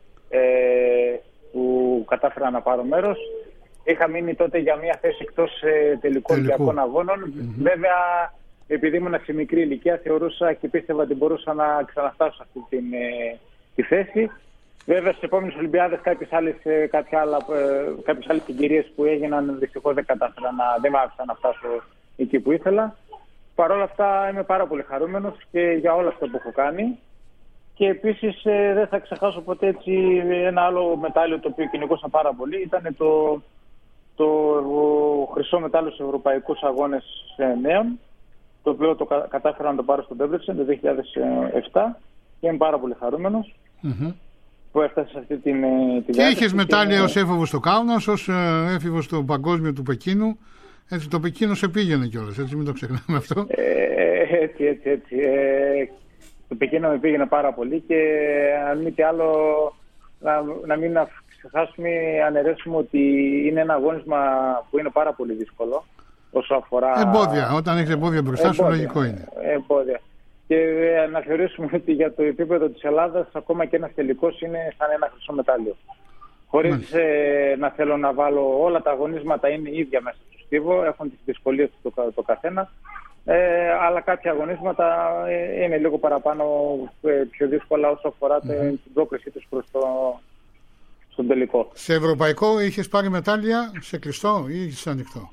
F: που κατάφερα να πάρω μέρος. Είχα μείνει τότε για μια θέση εκτός τελικών Ολυμπιακών αγώνων. Βέβαια, επειδή ήμουν σε μικρή ηλικία, θεωρούσα και πίστευα ότι μπορούσα να ξαναφτάσω σε αυτή τη θέση. Βέβαια, στις επόμενες Ολυμπιάδες κάποιες άλλες συγκυρίες που έγιναν, δυστυχώς δεν κατάφερα δεν μ' άφησαν να φτάσω εκεί που ήθελα. Παρ' όλα αυτά είμαι πάρα πολύ χαρούμενος και για όλα αυτά που έχω κάνει. Και επίσης δεν θα ξεχάσω ποτέ έτσι ένα άλλο μετάλλιο το οποίο κυνηγούσα πάρα πολύ. Ήταν το χρυσό μετάλλιο στους Ευρωπαϊκούς Αγώνες Νέων, το οποίο κατάφερα να το πάρω στον Debrecen το 2007 και είμαι πάρα πολύ χαρούμενος που έφτασε σε αυτή την
B: διάθεση. Και είχες μετάλλια ως έφηβος στο Κάουνας, ως έφηβος στο παγκόσμιο του Πεκίνου. Έτσι, το Πεκίνο σε πήγαινε κιόλας, έτσι, μην το ξεχνάμε αυτό.
F: Έτσι. Το Πεκίνο με πήγαινε πάρα πολύ και αν μη τι άλλο να μην ξεχάσουμε, αναιρέσουμε ότι είναι ένα αγώνισμα που είναι πάρα πολύ δύσκολο όσο αφορά...
B: Εμπόδια, όταν έχεις εμπόδια μπροστά σου, λογικό είναι.
F: Εμπόδια. Και να θεωρήσουμε ότι για το επίπεδο της Ελλάδας ακόμα και ένας τελικός είναι σαν ένα χρυσό μετάλλιο. Χωρίς να θέλω να βάλω όλα τα αγωνίσματα είναι ίδια μέσα στο στίβο, έχουν τις δυσκολίες του το καθένα, αλλά κάποια αγωνίσματα είναι λίγο παραπάνω πιο δύσκολα όσο αφορά την πρόκρισή τους προς στον τελικό.
B: Σε ευρωπαϊκό είχες πάρει μετάλλια σε κλειστό ή σε ανοιχτό?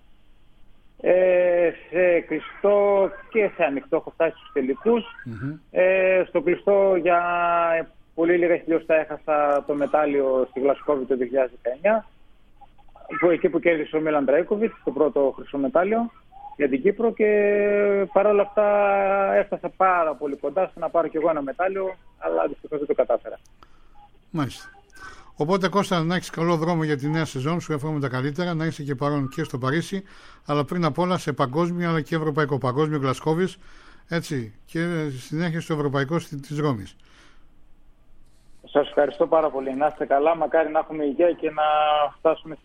F: Σε κλειστό και σε ανοιχτό έχω φτάσει στους τελικούς. Στο κλειστό για πολύ λίγα χιλιοστά έχασα το μετάλλιο στη Γλασκόβη το 2019, εκεί που κέρδισε ο Μίλαν Ντράικοβιτς το πρώτο χρυσό μετάλλιο για την Κύπρο, και παρόλα αυτά έφτασα πάρα πολύ κοντά στο να πάρω κι εγώ ένα μετάλλιο, αλλά δυστυχώς δεν το κατάφερα.
B: Μάλιστα. Οπότε Κώστα, να έχεις καλό δρόμο για τη νέα σεζόν, σου εύχομαι τα καλύτερα, να είσαι και παρόν και στο Παρίσι, αλλά πριν απ' όλα σε παγκόσμιο αλλά και ευρωπαϊκό. Παγκόσμιο Γλασκόβης, έτσι, και συνέχεια στο ευρωπαϊκό της Ρώμης.
F: Σας ευχαριστώ πάρα πολύ. Να είστε καλά, μακάρι να έχουμε υγεία και να φτάσουμε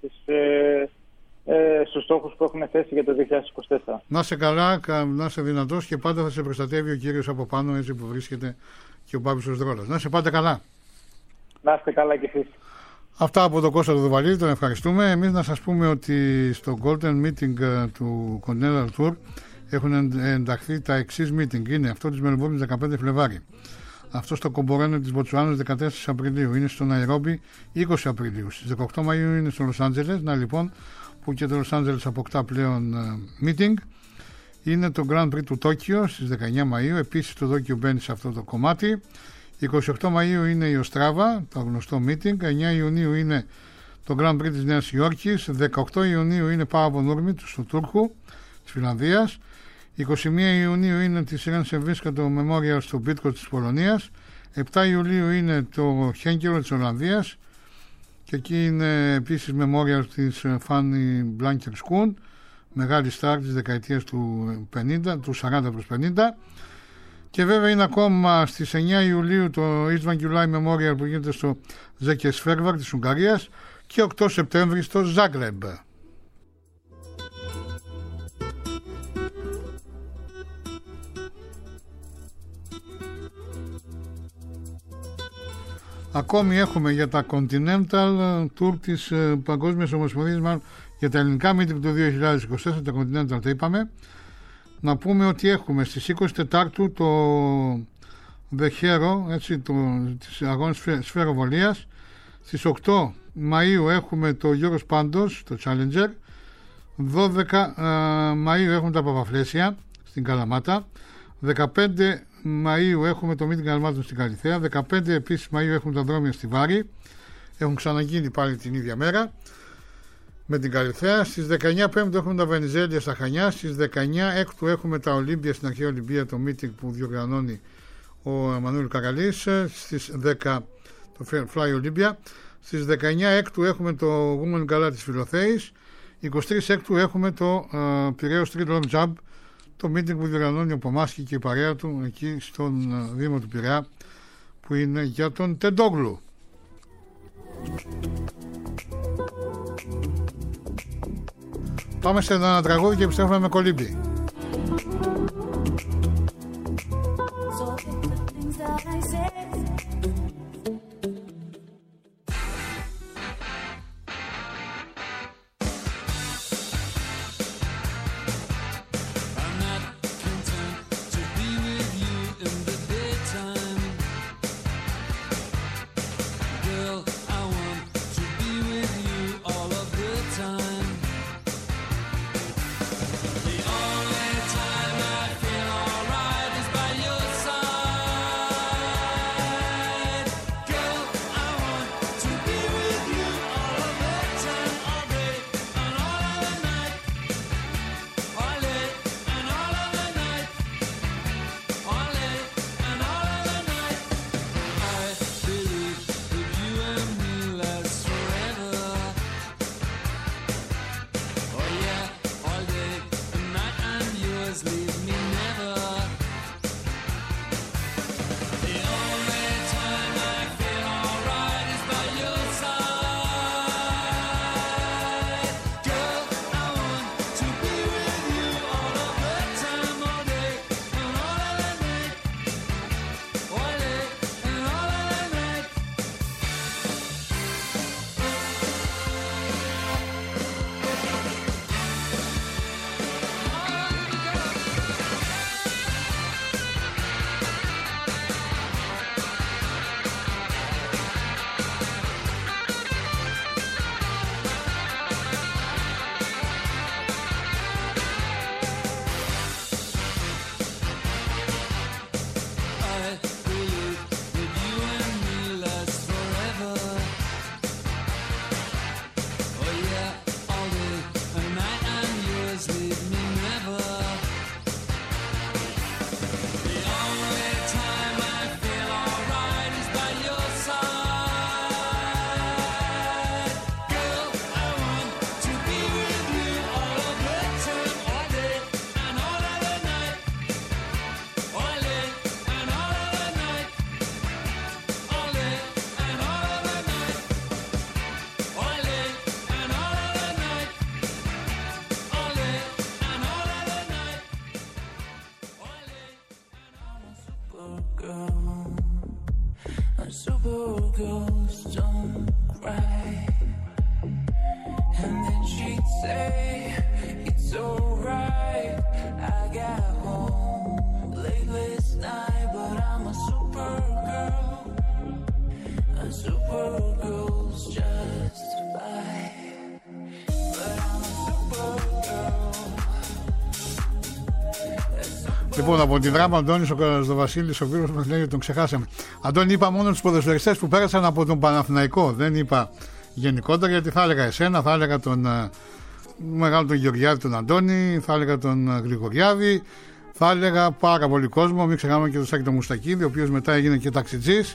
F: στους στόχους που έχουμε θέσει για το 2024.
B: Να είσαι καλά, να είσαι δυνατός και πάντα θα σε προστατεύει ο Κύριος από πάνω, έτσι που βρίσκεται και ο Πάπης Δρόλας. Να είσαι πάντα καλά.
F: Να είστε καλά κι εσείς.
B: Αυτά από τον Κώστα του Δουβαλίδη, τον ευχαριστούμε. Εμείς να σας πούμε ότι στο Golden Meeting του Continental Tour έχουν ενταχθεί τα εξής meeting. Είναι αυτό της Μελβούρνης 15 Φλεβάρι, αυτό στο Κομπορένο της Μποτσουάνας 14 Απριλίου, είναι στο Ναϊρόμπι 20 Απριλίου, στις 18 Μαΐου είναι στο Λος Άντζελες, να λοιπόν που και το Λος Άντζελες αποκτά πλέον meeting. Είναι το Grand Prix του Τόκιο στις 19 Μαΐου, επίσης το Τόκιο μπαίνει σε αυτό το κομμάτι. 28 Μαΐου είναι η Οστράβα, το γνωστό meeting. 9 Ιουνίου είναι το Grand Prix της Νέας Υόρκης. 18 Ιουνίου είναι Πάαβο Νούρμιτ του Τούρκου της Φιλανδίας. 21 Ιουνίου είναι τη Σιρέν Σεβίσκα το Memorial στο Μπίτκο της Πολωνίας. 7 Ιουλίου είναι το Χέγκελο της Ολλανδίας και εκεί είναι επίσης Memorial της Φάνι Μπλάνκερ Σκούν, μεγάλη στάρ της δεκαετίας του 40 προς 50. Και βέβαια είναι ακόμα στις 9 Ιουλίου το Istvan Gyulai Memorial που γίνεται στο Ζεκεσφέρβαρ της Ουγγαρίας και 8 Σεπτέμβρη στο Ζάγκρεμπ. Ακόμη έχουμε για τα Continental Tour της Παγκόσμιας Ομοσπονδίας, για τα ελληνικά meeting του 2024, τα Continental τα είπαμε. Να πούμε ότι έχουμε στις 24 το Βεχέρο, έτσι, της αγώνες σφαιροβολίας. Στις 8 Μαΐου έχουμε το Γιώργος Πάντος, το Challenger. 12 Μαΐου έχουμε τα Παπαφλέσια στην Καλαμάτα. 15 Μαΐου έχουμε το meeting Αλμάτων στην Καλιθέα. 15 επίσης Μαΐου έχουμε τα δρόμια στη Βάρη. Έχουν ξαναγίνει πάλι την ίδια μέρα με την Καλιθέα. Στις 19 Πέμπτου έχουμε τα Βενιζέλια στα Χανιά. Στις 19 Έκτου έχουμε τα Ολύμπια στην Αρχαία Ολυμπία, το meeting που διοργανώνει ο Εμμανουήλ Καραλής. Στις 10 το Fly Olympia. Στις 19 Έκτου έχουμε το Women Gala της Φιλοθέης. 23 Έκτου έχουμε το Πειραίος Street Long Jump, το meeting που διοργανώνει ο Πομάσκι και η παρέα του εκεί στον Δήμο του Πειραιά, που είναι για τον Τεντόγλου. Πάμε σε ένα τραγούδι και επιστρέφουμε με κολύμπι. Λοιπόν, από την Δράμα, Αντώνης ο Βασίλης, ο οποίος μας λέει ότι τον ξεχάσαμε. Αντώνη, είπα μόνο τους ποδοσφαιριστές που πέρασαν από τον Παναθηναϊκό. Δεν είπα γενικότερα, γιατί θα έλεγα εσένα, θα έλεγα τον μεγάλο τον Γεωργιάδη, τον Αντώνη, θα έλεγα τον Γρηγοριάδη, θα έλεγα πάρα πολύ κόσμο. Μην ξεχνάμε και τον Σάκη τον Μουστακίδη, ο οποίος μετά έγινε και ταξιτζής.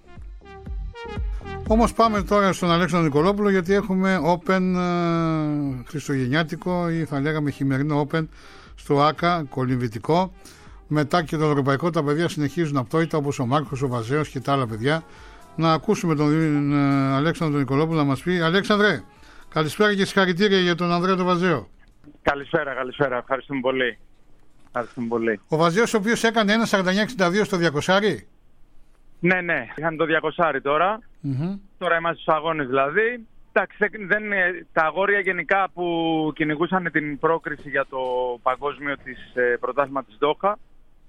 B: Όμως πάμε τώρα στον Αλέξανδρο Νικολόπουλο, γιατί έχουμε Open χριστουγεννιάτικο ή θα λέγαμε χειμερινό Open στο ΆΚΑ κολυμβητικό. Μετά και το ευρωπαϊκό, τα παιδιά συνεχίζουν απτόητα, όπως ο Μάρκος, ο Βαζέος και τα άλλα παιδιά. Να ακούσουμε τον Αλέξανδρο Νικολόπουλο να μας πει. Αλέξανδρε, καλησπέρα και συγχαρητήρια για τον Ανδρέα τον Βαζέο.
F: Καλησπέρα. Ευχαριστούμε πολύ. Ο
B: Βαζέος, ο οποίος έκανε 1.49.62 στο 200.
F: Ναι, είχαν το 200 τώρα. Τώρα είμαστε στους αγώνες δηλαδή. Εντάξει, τα αγόρια γενικά που κυνηγούσαν την πρόκριση για το παγκόσμιο της πρωτάθλημα της Δόχα,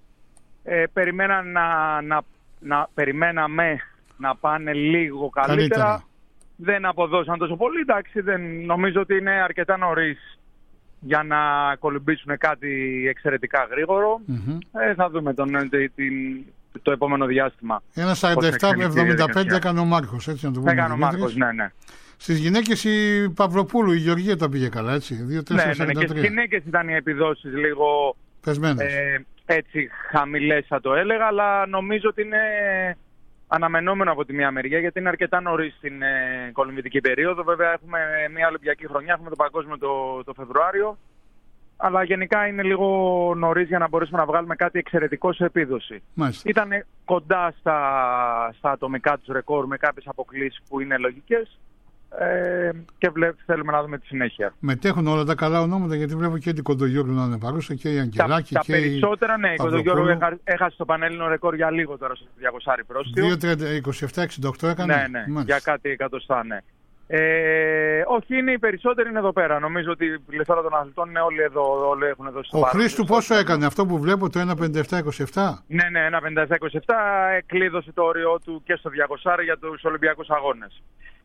F: περιμέναμε να πάνε λίγο καλύτερα. Δεν αποδώσαν τόσο πολύ. Εντάξει, νομίζω ότι είναι αρκετά νωρίς
G: για να κολυμπήσουν κάτι εξαιρετικά γρήγορο. Θα δούμε το επόμενο διάστημα.
B: Ένα 47-75 έκανε ο Μάρκος, έτσι να το πούμε.
G: Έκανε ο Μάρκος, ναι.
B: Στις γυναίκες η Παυλοπούλου, η Γεωργία τα πήγε καλά, έτσι. 2-4-43.
G: Ναι, και στις γυναίκες ήταν οι επιδόσεις λίγο έτσι χαμηλές, θα το έλεγα, αλλά νομίζω ότι είναι αναμενόμενο από τη μία μεριά, γιατί είναι αρκετά νωρίς στην κολυμβητική περίοδο. Βέβαια έχουμε μια Ολυμπιακή χρονιά, έχουμε το παγκόσμιο το Φεβρουάριο, αλλά γενικά είναι λίγο νωρίς για να μπορέσουμε να βγάλουμε κάτι εξαιρετικό σε επίδοση. Ήταν κοντά στα ατομικά τους ρεκόρ με κάποιες αποκλήσεις που είναι λογικές. Και θέλουμε να δούμε τη συνέχεια.
B: Μετέχουν όλα τα καλά ονόματα, γιατί βλέπω και την Κοντογιώργου να είναι παρούσα και η Αγγελάκη.
G: Τα περισσότερα, ναι. Η Κοντογιώργου έχασε το πανέλληνο ρεκόρ για λίγο τώρα στο 200 πρόστιο.
B: 2.27-68 έκανε.
G: Ναι, για κάτι εκατοστά, ναι. Όχι, οι περισσότεροι είναι εδώ πέρα. Νομίζω ότι η πληθώρα των αθλητών είναι όλοι εδώ, όλοι έχουν εδώ στο
B: παρόν. Ο Χρήστου πόσο έκανε, αυτό που βλέπω, το 1.57-27?
G: Ναι, 1.57-27 κλείδωσε το όριό του και στο 200 για τους Ολυμπιακούς Αγώνες.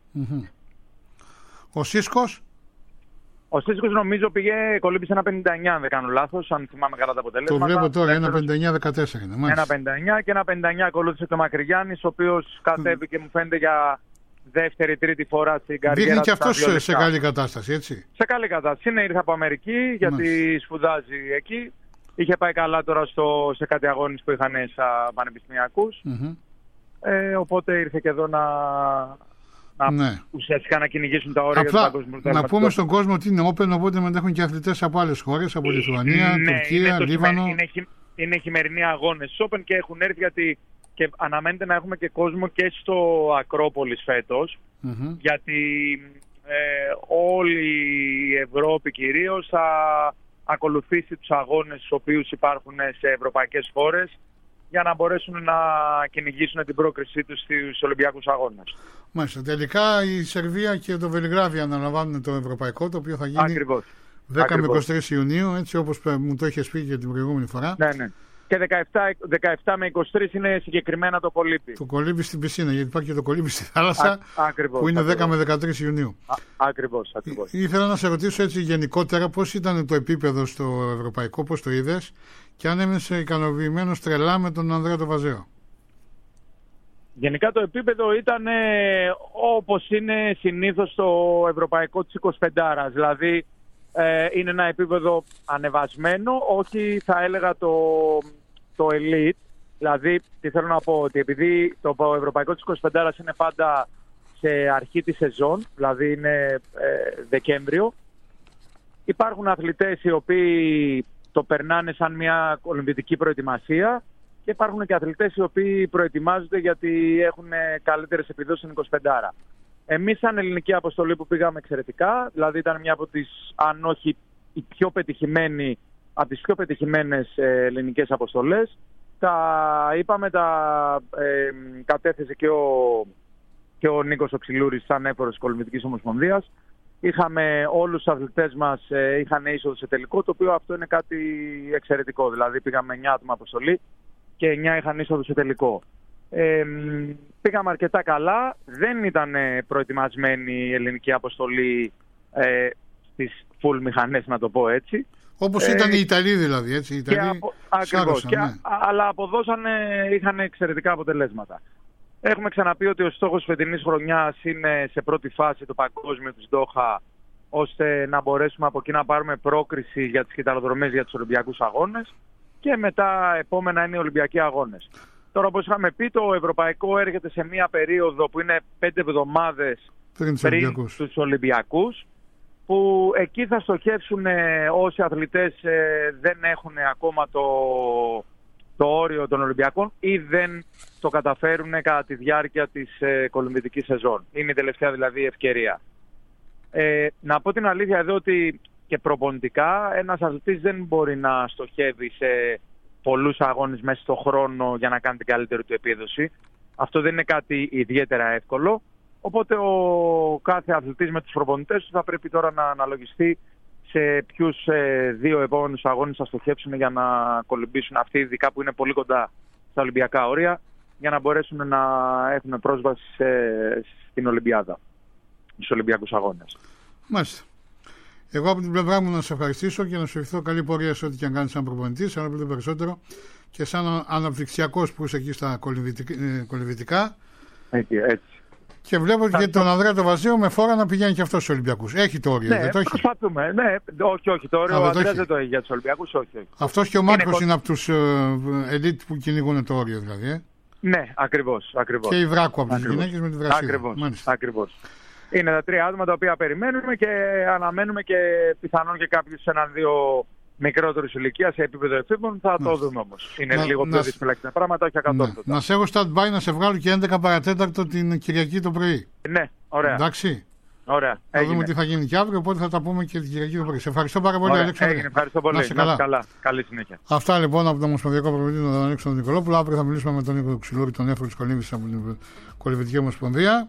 B: Ο Σίσκος?
G: Ο Σίσκος νομίζω κολύμπησε 1.59, αν δεν κάνω λάθος, αν θυμάμαι καλά τα αποτελέσματα.
B: Το βλέπω τώρα, 1.59-14 είναι.
G: 1.59 και 1.59 ακολούθησε και ο Μακρυγιάννης, ο οποίος κατέβηκε, μου φαίνεται, για δεύτερη-τρίτη φορά στην καριέρα.
B: Δείχνει και αυτός σε καλή κατάσταση, έτσι.
G: Σε καλή κατάσταση. Ήρθε από Αμερική, γιατί σπουδάζει εκεί. Είχε πάει καλά τώρα σε κάτι αγώνες που είχαν στα πανεπιστημιακούς. Οπότε ήρθε και εδώ ουσιαστικά να κυνηγήσουν τα όρια του παγκόσμιου.
B: Να πούμε στον κόσμο ότι είναι open, οπότε μετέχουν και αθλητές από άλλες χώρες, από Λιθουανία, Τουρκία, Λίβανο.
G: Είναι χειμερινοί αγώνες open και έχουν έρθει, γιατί και αναμένεται να έχουμε και κόσμο και στο Ακρόπολης φέτος, γιατί όλη η Ευρώπη κυρίως θα ακολουθήσει τους αγώνες στους οποίους υπάρχουν σε ευρωπαϊκές χώρες, για να μπορέσουν να κυνηγήσουν την πρόκρισή τους στους Ολυμπιακούς Αγώνες.
B: Μάλιστα. Τελικά η Σερβία και το Βελιγράδι αναλαμβάνουν το ευρωπαϊκό, το οποίο θα γίνει 10 με 23 Ιουνίου, έτσι όπως μου το είχες πει και την προηγούμενη φορά.
G: Ναι. Και 17 με 23 είναι συγκεκριμένα το κολύμπι.
B: Το κολύμπι στην πισίνα, γιατί υπάρχει και το κολύμπι στη θάλασσα, που είναι 10 με 13 Ιουνίου.
G: Ακριβώς.
B: Ήθελα να σε ρωτήσω έτσι γενικότερα πώς ήταν το επίπεδο στο ευρωπαϊκό, πώς το είδες, και αν έμεινες ικανοποιημένος τρελά με τον Ανδρέα τον Βαζέο.
G: Γενικά το επίπεδο ήταν όπως είναι συνήθως στο ευρωπαϊκό της 25άρας. Δηλαδή είναι ένα επίπεδο ανεβασμένο, όχι θα έλεγα το elite. Δηλαδή τι θέλω να πω, ότι επειδή το ευρωπαϊκό της 25άρας είναι πάντα σε αρχή της σεζόν, δηλαδή είναι Δεκέμβριο, υπάρχουν αθλητές οι οποίοι το περνάνε σαν μια ολυμπιατική προετοιμασία και υπάρχουν και αθλητές οι οποίοι προετοιμάζονται γιατί έχουν καλύτερες επιδόσεις στην 25άρα. Εμείς σαν ελληνική αποστολή που πήγαμε εξαιρετικά, δηλαδή ήταν μια από τις, αν όχι η πιο πετυχημένη, από τις πιο πετυχημένες ελληνικές αποστολές, κατέθεσε και ο Νίκος ο Ξυλούρης σαν έφορος της Κολυμβητικής Ομοσπονδίας. Είχαμε όλους τους αθλητές μας είχαν είσοδο σε τελικό, το οποίο αυτό είναι κάτι εξαιρετικό. Δηλαδή πήγαμε 9 άτομα αποστολή και 9 είχαν είσοδο σε τελικό. Πήγαμε αρκετά καλά. Δεν ήταν προετοιμασμένη η ελληνική αποστολή στις full μηχανές, να το πω έτσι.
B: Όπως ήταν οι Ιταλοί δηλαδή, έτσι. Οι Ιταλοί
G: ακριβώς. Αλλά είχαν εξαιρετικά αποτελέσματα. Έχουμε ξαναπεί ότι ο στόχος φετινής χρονιάς είναι σε πρώτη φάση το παγκόσμιο της Ντόχα, ώστε να μπορέσουμε από εκεί να πάρουμε πρόκριση για τις κυταροδρομές για τους Ολυμπιακούς Αγώνες και μετά επόμενα είναι οι Ολυμπιακοί Αγώνες. Τώρα, όπως είχαμε πει, το ευρωπαϊκό έρχεται σε μια περίοδο που είναι 5 εβδομάδες πριν τους Ολυμπιακούς, που εκεί θα στοχεύσουν όσοι αθλητές δεν έχουν ακόμα το όριο των Ολυμπιακών ή δεν το καταφέρουν κατά τη διάρκεια της κολυμβητικής σεζόν. Είναι η τελευταία δηλαδή ευκαιρία. Να πω την αλήθεια εδώ ότι και προπονητικά ένας αθλητής δεν μπορεί να στοχεύει σε πολλούς αγώνες μέσα στον χρόνο για να κάνει την καλύτερη του επίδοση. Αυτό δεν είναι κάτι ιδιαίτερα εύκολο. Οπότε ο κάθε αθλητής με τους προπονητές του θα πρέπει τώρα να αναλογιστεί σε ποιους 2 επόμενους αγώνες θα στοχεύσουν για να κολυμπήσουν αυτοί, ειδικά που είναι πολύ κοντά στα Ολυμπιακά όρια, για να μπορέσουν να έχουν πρόσβαση στην Ολυμπιάδα, στους Ολυμπιακούς Αγώνες.
B: Μάλιστα. Εγώ από την πλευρά μου να σε ευχαριστήσω και να σου ευχηθώ καλή πορεία σε ό,τι και αν κάνεις σαν προπονητής, αλλά πολύ περισσότερο και σαν αναπτυξιακός που είσαι εκεί στα κολυβητικά.
G: Έτσι.
B: Και βλέπω και τον Ανδρέα τον Βαζέο με φόρα να πηγαίνει και αυτό στους Ολυμπιακούς. Έχει το όριο, δεν το έχει?
G: Προσπαθούμε. Ναι, όχι. Το όριο ο Ανδρέας δεν το έχει για τους Ολυμπιακούς, όχι.
B: Αυτός και ο Μάρκος είναι από τους ελίτ που κυνηγούν το όριο, δηλαδή.
G: Ναι, ακριβώς.
B: Και η Βράκου από τις γυναίκες με τη Βρασίδα.
G: Ακριβώς. Είναι τα τρία άτομα τα οποία περιμένουμε και αναμένουμε και πιθανόν και κάποιους έναν-δύο μικρότερους ηλικία σε επίπεδο εφήβων. Θα το δούμε όμως. Είναι λίγο πιο δύσκολα τα πράγματα, όχι ακατόρθωτα.
B: Να σε έχω stand-by να σε βγάλω και 11 παρατέταρτο την Κυριακή το πρωί.
G: Ναι, ωραία.
B: Εντάξει.
G: Ωραία.
B: Θα δούμε τι θα γίνει και αύριο, οπότε θα τα πούμε και την Κυριακή το πρωί. Σε ευχαριστώ πάρα πολύ, Αλέξανδρε.
G: Ευχαριστώ πολύ. Να είσαι καλά. Καλή συνέχεια.
B: Αυτά λοιπόν από τον Ομοσπονδιακό Προπονητή τον Αλέξανδρο Νικολόπουλο. Αύριο θα μιλήσουμε με τον Νίκο Ξυλούρη, τον έφερο τη Κολύμβησης από την Κολυβητική Ομοσπονδία.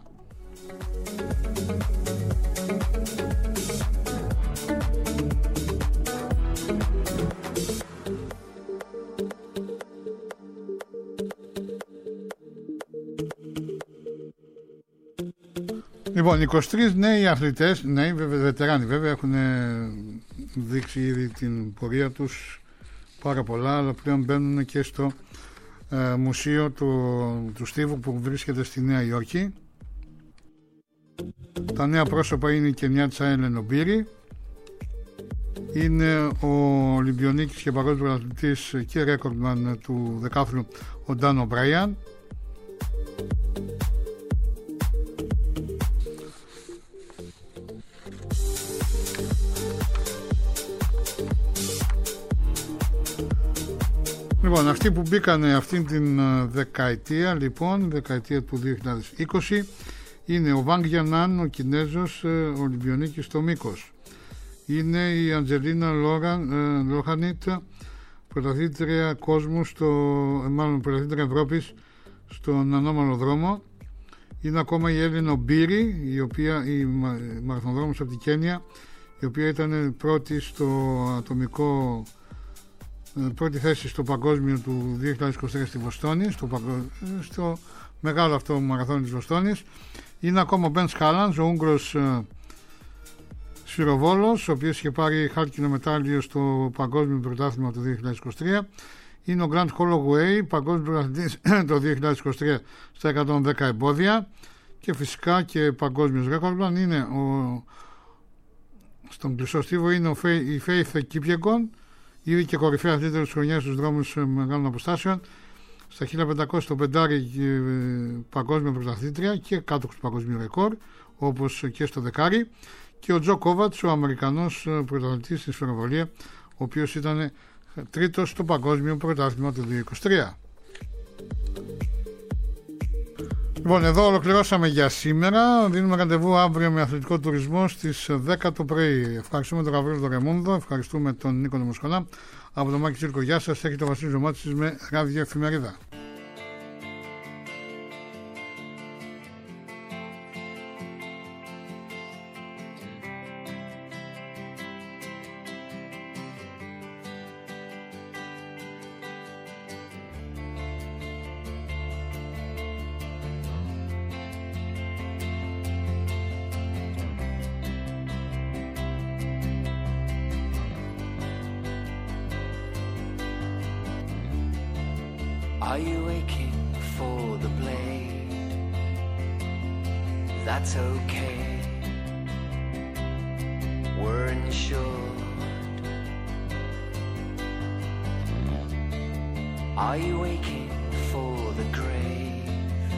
B: Λοιπόν, 23 νέοι αθλητές, νέοι βετεράνοι βέβαια, έχουν δείξει ήδη την πορεία τους πάρα πολλά, αλλά πλέον μπαίνουν και στο μουσείο του Στίβου που βρίσκεται στη Νέα Υόρκη. Τα νέα πρόσωπα είναι η Κενιάτσα Έλεν Ομπύρη, είναι ο Ολυμπιονίκης και παγκόσμιος αθλητής και ρέκορντμαν του δεκάφλου ο Ντάν Ομπράιαν. Λοιπόν, αυτοί που μπήκανε αυτήν την δεκαετία, λοιπόν, δεκαετία του 2020, είναι ο Βάνγκ Γιανάν, ο Κινέζος Ολυμπιονίκης στο μήκος. Είναι η Αντζελίνα Λόχανιτ, πρωταθλήτρια κόσμου, πρωταθλήτρια Ευρώπης στον ανώμαλο δρόμο. Είναι ακόμα η Έλληνα Ομπύρη, η μαραθωνδρόμος από την Κένια, η οποία ήταν πρώτη στο ατομικό, πρώτη θέση στο παγκόσμιο του 2023 στη Βοστόνη, στο μεγάλο αυτό μαραθώνιο της Βοστόνης. Είναι ακόμα ο Μπεν Σκάλανς, ο Ούγγρος σφυροβόλος, ο οποίος είχε πάρει χάλκινο μετάλλιο στο παγκόσμιο πρωτάθλημα του 2023. Είναι ο Grant Holloway, παγκόσμιο πρωταθλητής το 2023 στα 110 εμπόδια και φυσικά και παγκόσμιος ρέκορντμαν. Είναι στον κλειστό στίβο είναι η Faith Kipyegon, ήδη και κορυφαία αθλήτρια της χρονιάς στους δρόμους μεγάλων αποστάσεων. Στα 1500 το πεντάρι παγκόσμια πρωταθλήτρια και κάτοχος του παγκοσμίου ρεκόρ, όπως και στο δεκάρι. Και ο Τζο Κόβατς, ο Αμερικανός πρωταθλητής στη σφαιροβολία, ο οποίος ήταν τρίτος στο παγκόσμιο πρωτάθλημα του 2023. Λοιπόν, εδώ ολοκληρώσαμε για σήμερα. Δίνουμε ραντεβού αύριο με αθλητικό τουρισμό στις 10 το πρωί. Ευχαριστούμε τον Γαβρίλο τον Ρεμούντο, ευχαριστούμε τον Νίκο Μοσχολά. Από τον Μάκη Τσίρκο, γεια σας. Έχει το Βασίλη Ζωμάτης με ράδιο εφημερίδα.
E: Are you aching for the blade? That's okay. We're insured. Are you aching for the grave?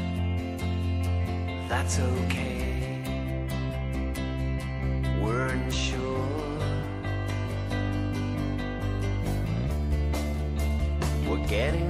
E: That's okay. We're insured. We're getting